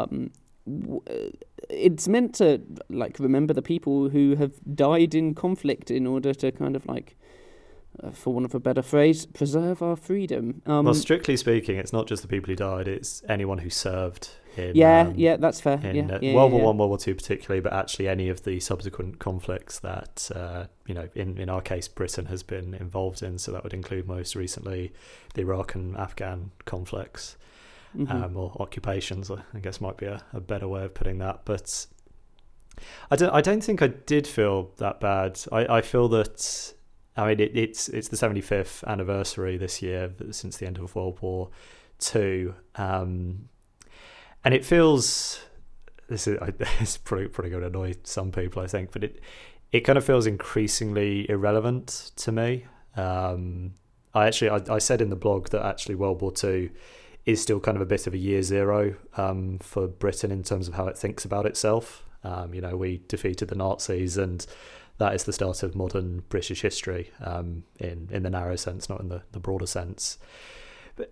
It's meant to like remember the people who have died in conflict in order to kind of like for want of a better phrase, preserve our freedom. Well, strictly speaking, it's not just the people who died; it's anyone who served in that's fair. in World War One, World War Two, particularly, but actually any of the subsequent conflicts that in our case, Britain has been involved in. So that would include most recently the Iraq and Afghan conflicts, or occupations. I guess might be a better way of putting that, but. I don't think I did feel that bad. I feel that it's the 75th anniversary this year since the end of World War II, and it feels it's probably going to annoy some people, I think, but it kind of feels increasingly irrelevant to me. I said in the blog that actually World War II is still kind of a bit of a year zero for Britain in terms of how it thinks about itself. We defeated the Nazis, and that is the start of modern British history in the narrow sense, not in the broader sense. But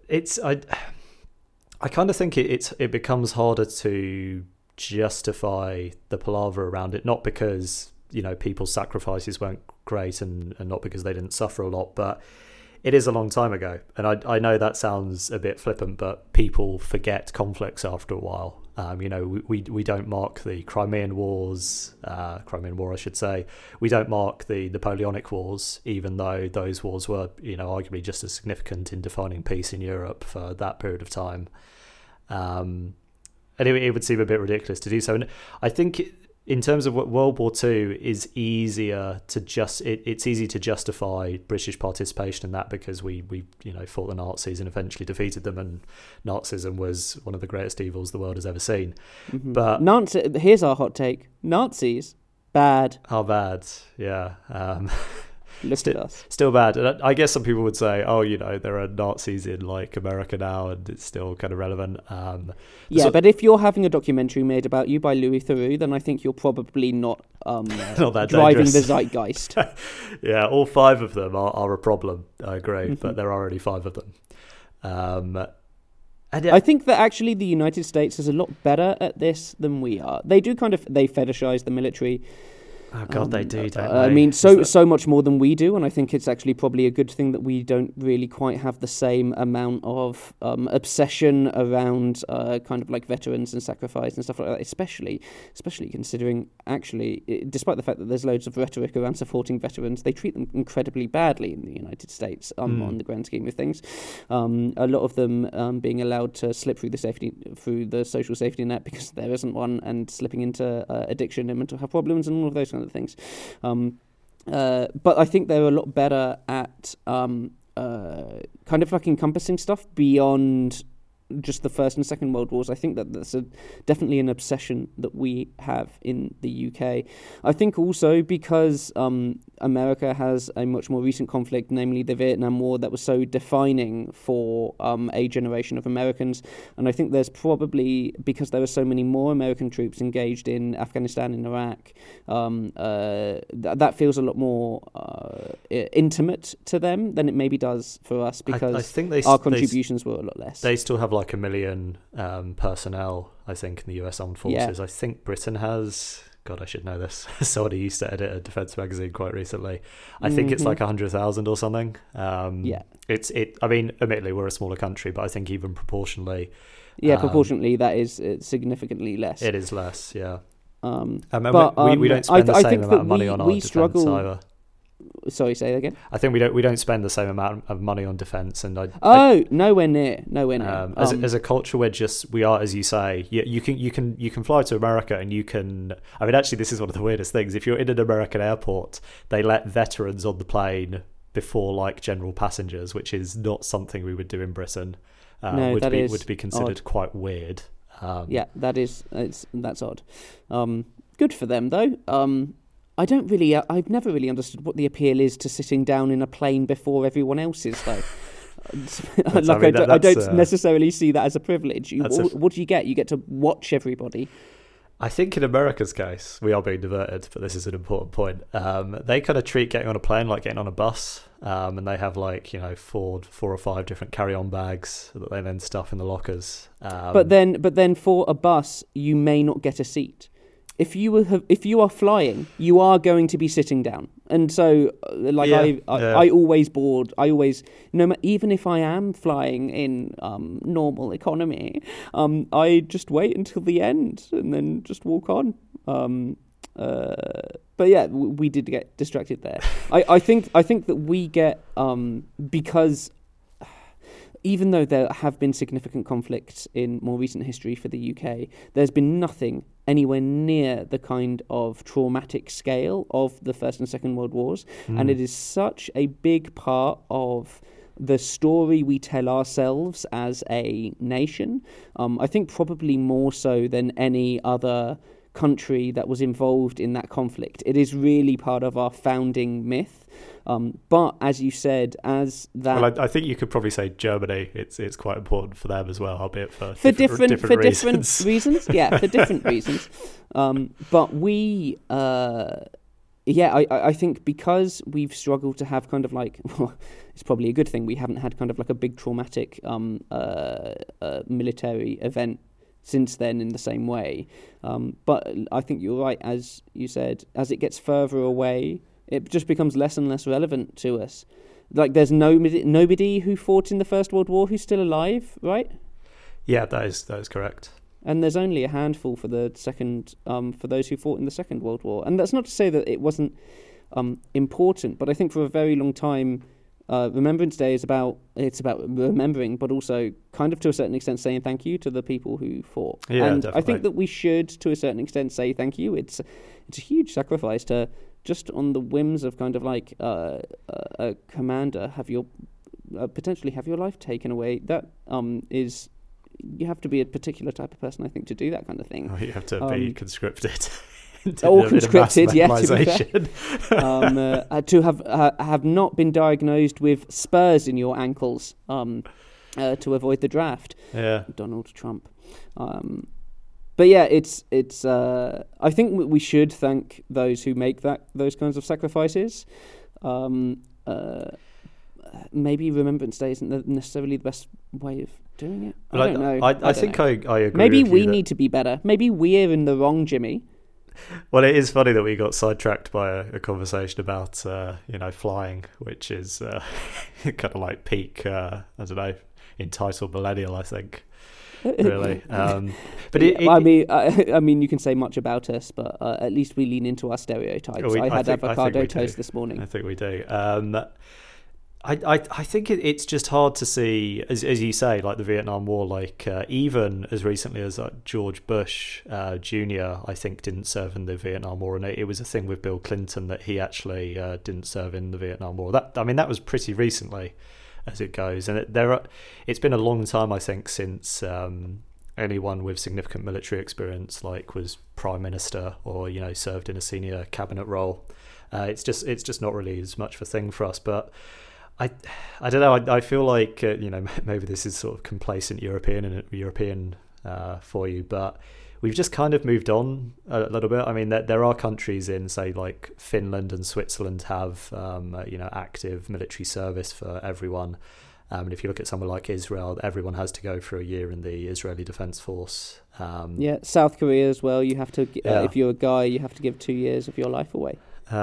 I kind of think it becomes harder to justify the palaver around it, not because people's sacrifices weren't great and not because they didn't suffer a lot, but it is a long time ago, and I know that sounds a bit flippant, but people forget conflicts after a while. We don't mark the Crimean War, I should say. We don't mark the Napoleonic Wars, even though those wars were, arguably just as significant in defining peace in Europe for that period of time. And it would seem a bit ridiculous to do so. And I think in terms of what World War II is easier to it's easy to justify British participation in that because we fought the Nazis and eventually defeated them, and Nazism was one of the greatest evils the world has ever seen. Mm-hmm. But here's our hot take: Nazis bad. Are bad, yeah. Look at us. Still bad. And I guess some people would say, there are Nazis in America now, and it's still kind of relevant. But if you're having a documentary made about you by Louis Theroux, then I think you're probably not not that driving dangerous. the zeitgeist. Yeah, all 5 of them are a problem. I agree, but there are already 5 of them. I think that actually the United States is a lot better at this than we are. They fetishize the military. Oh God, they do, don't they? I mean, so much more than we do, and I think it's actually probably a good thing that we don't really quite have the same amount of obsession around kind of like veterans and sacrifice and stuff like that. Especially considering, actually, despite the fact that there's loads of rhetoric around supporting veterans, they treat them incredibly badly in the United States on the grand scheme of things. A lot of them being allowed to slip through the social safety net because there isn't one, and slipping into addiction and mental health problems and all of those kinds of things. But I think they're a lot better at kind of like encompassing stuff beyond just the First and Second World Wars. I think that's definitely an obsession that we have in the UK. I think also because America has a much more recent conflict, namely the Vietnam War, that was so defining for a generation of Americans. And I think there's probably, because there are so many more American troops engaged in Afghanistan and Iraq, that feels a lot more intimate to them than it maybe does for us, because I think our contributions were a lot less. They still have 1 million personnel, I think, in the US Armed Forces. Yeah. I think Britain has... God, I should know this. Somebody used to edit a defence magazine quite recently. I think it's 100,000 or something. I mean, admittedly, we're a smaller country, but I think even proportionally... Yeah, proportionally, that is significantly less. It is less, yeah. But we don't spend the same amount of money on our defence either. Sorry, say that again. I think we don't spend the same amount of money on defence, and nowhere near. As a culture, we are, as you say, you can fly to America, and you can. I mean, actually, this is one of the weirdest things. If you're in an American airport, they let veterans on the plane before general passengers, which is not something we would do in Britain. Would be considered odd. Quite weird. That's odd. Good for them though. I've never really understood what the appeal is to sitting down in a plane before everyone else is, though. I don't necessarily see that as a privilege. What do you get? You get to watch everybody. I think in America's case, we are being diverted, but this is an important point. They kind of treat getting on a plane like getting on a bus, and they have 4 or 5 different carry-on bags that they then stuff in the lockers. But then for a bus, you may not get a seat. If you are flying, you are going to be sitting down. And so, I always board. I always, even if I am flying in normal economy, I just wait until the end and then just walk on. But yeah, we did get distracted there. I think that we get because even though there have been significant conflicts in more recent history for the UK, there's been nothing anywhere near the kind of traumatic scale of the First and Second World Wars. And it is such a big part of the story we tell ourselves as a nation. I think probably more so than any other country that was involved in that conflict. It is really part of our founding myth. But as you said, as that, well, I think you could probably say Germany. It's quite important for them as well, albeit for different reasons. Yeah, for different reasons. But we, I think because we've struggled to have kind of like, well, it's probably a good thing we haven't had kind of like a big traumatic military event since then in the same way. But I think you're right, as you said, as it gets further away, it just becomes less and less relevant to us. Like, there's nobody who fought in the First World War who's still alive, right? Yeah, that is correct. And there's only a handful for the second, for those who fought in the Second World War. And that's not to say that it wasn't important, but I think for a very long time, Remembrance Day is about remembering, but also kind of to a certain extent saying thank you to the people who fought. Yeah, and definitely. I think that we should, to a certain extent, say thank you. It's a huge sacrifice to just on the whims of kind of like a commander have your potentially have your life taken away. That is, you have to be a particular type of person, I think, to do that kind of thing. Oh, you have to be conscripted. Or conscripted, yeah. To have not been diagnosed with spurs in your ankles to avoid the draft. Yeah, Donald Trump. But yeah, it's. I think we should thank those who make those kinds of sacrifices. Maybe Remembrance Day isn't necessarily the best way of doing it. I don't know. I think I agree. Maybe with we you need to be better. Maybe we're in the wrong, Jimmy. Well, it is funny that we got sidetracked by a conversation about flying, which is kind of like peak I don't know, entitled millennial, I think. Really, but I mean, you can say much about us, but at least we lean into our stereotypes. I had avocado toast this morning. I think we do. I think it's just hard to see, as you say, like the Vietnam War, like even as recently as George Bush Jr., I think, didn't serve in the Vietnam War, and it was a thing with Bill Clinton that he actually didn't serve in the Vietnam War. That was pretty recently, as it goes, and it's been a long time, I think, since anyone with significant military experience was prime minister or served in a senior cabinet role. It's just not really as much of a thing for us, but I don't know. I feel like maybe this is sort of complacent European for you, but we've just kind of moved on a little bit. I mean, there are countries in, say, like Finland and Switzerland have active military service for everyone. And if you look at somewhere like Israel, everyone has to go for a year in the Israeli Defense Force. South Korea as well. You have to, if you're a guy, you have to give 2 years of your life away.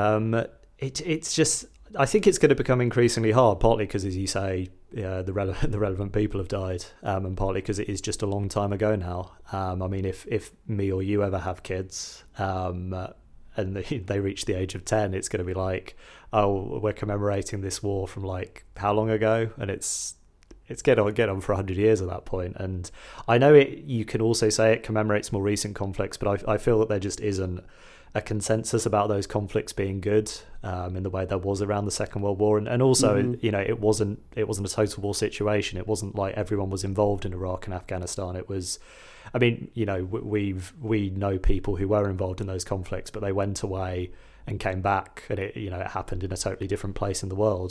It's just, I think it's going to become increasingly hard, partly because, as you say, the relevant people have died, and partly because it is just a long time ago now. I mean, if me or you ever have kids, and they reach the age of 10, it's going to be like, oh, we're commemorating this war from like how long ago, and it's get on for 100 years at that point. And I know you can also say it commemorates more recent conflicts, but I feel that there just isn't a consensus about those conflicts being good in the way there was around the Second World War, and also it wasn't a total war situation. It wasn't like everyone was involved in Iraq and Afghanistan. It was, I mean, we know people who were involved in those conflicts, but they went away and came back, and it happened in a totally different place in the world.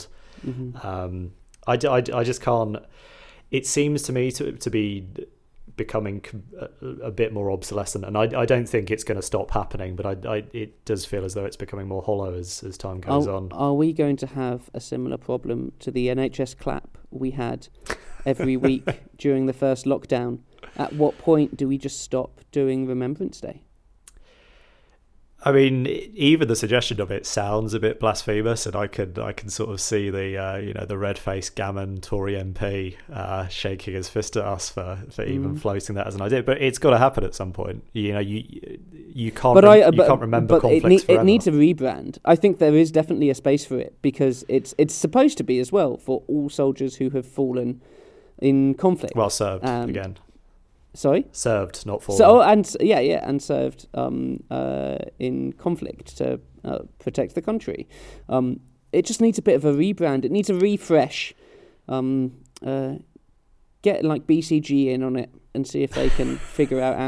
I just can't. It seems to me to be becoming a bit more obsolescent, and I don't think it's going to stop happening, but it does feel as though it's becoming more hollow as time goes on. Are we going to have a similar problem to the NHS clap we had every week during the first lockdown? At what point do we just stop doing Remembrance Day? I mean, even the suggestion of it sounds a bit blasphemous, and I can sort of see the the red-faced gammon Tory MP shaking his fist at us for even floating that as an idea. But it's got to happen at some point. You can't can't remember conflicts forever. It needs a rebrand. I think there is definitely a space for it, because it's supposed to be as well for all soldiers who have fallen in conflict. Well, served again. Sorry? Served, not fallen. So, and served in conflict to protect the country. It just needs a bit of a rebrand. It needs a refresh. Get like BCG in on it and see if they can figure out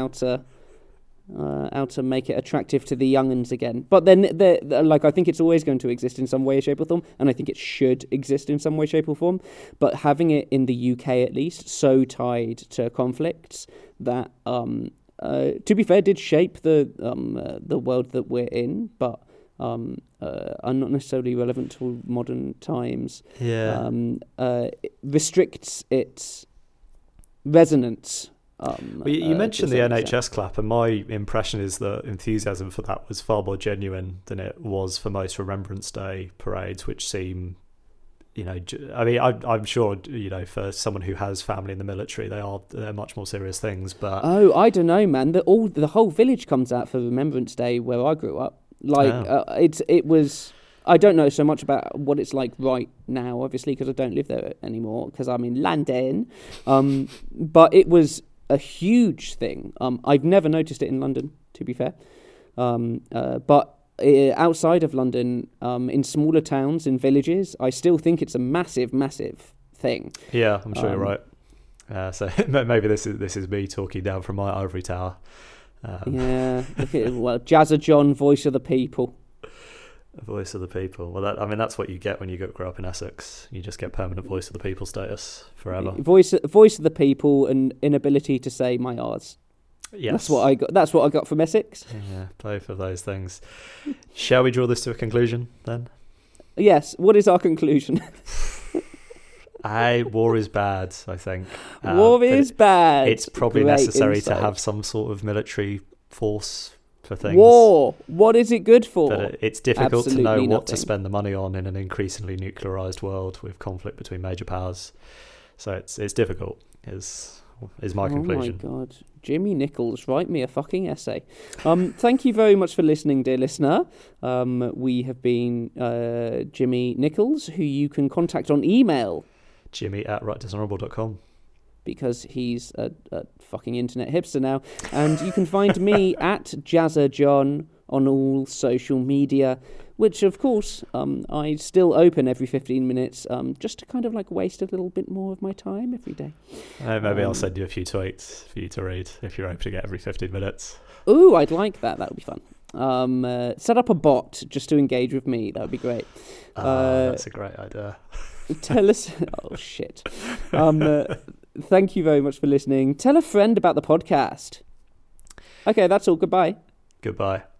how to make it attractive to the young'uns again. But then, like, I think it's always going to exist in some way, shape or form, and I think it should exist in some way, shape or form. But having it in the UK, at least, so tied to conflicts that, to be fair, did shape the world that we're in, but are not necessarily relevant to modern times. Yeah. It restricts its resonance. Well, you mentioned the NHS clap, and my impression is that enthusiasm for that was far more genuine than it was for most Remembrance Day parades, which seem, I mean, I'm sure, for someone who has family in the military, they're much more serious things. But I don't know, man. The whole village comes out for Remembrance Day where I grew up. It was. I don't know so much about what it's like right now, obviously, because I don't live there anymore, because I'm in London. But it was a huge thing. I've never noticed it in London, to be fair. But outside of London, in smaller towns, in villages, I still think it's a massive, massive thing. Yeah, I'm sure you're right. So maybe this is me talking down from my ivory tower. Yeah, look at it. Well, Jazza John, voice of the people. Voice of the people. Well, that's what you get when you grow up in Essex. You just get permanent voice of the people status forever. Voice of the people and inability to say my R's. Yes. That's what I got from Essex. Yeah, both of those things. Shall we draw this to a conclusion then? Yes. What is our conclusion? War is bad, I think. War is bad. It's probably necessary to have some sort of military force for things. War. What is it good for? But it's difficult Absolutely to know nothing. what to spend the money on in an increasingly nuclearized world with conflict between major powers. So it's difficult. Is my conclusion. Oh my God, Jimmy Nichols, write me a fucking essay. Thank you very much for listening, dear listener. We have been Jimmy Nichols, who you can contact on email. Jimmy@rightdishonourable.com. Because he's a fucking internet hipster now. And you can find me at Jazza John on all social media, which, of course, I still open every 15 minutes just to kind of like waste a little bit more of my time every day. Maybe I'll send you a few tweets for you to read if you're opening it every 15 minutes. Ooh, I'd like that. That would be fun. Set up a bot just to engage with me. That would be great. That's a great idea. Tell us... Oh, shit. Thank you very much for listening. Tell a friend about the podcast. Okay, that's all. Goodbye. Goodbye.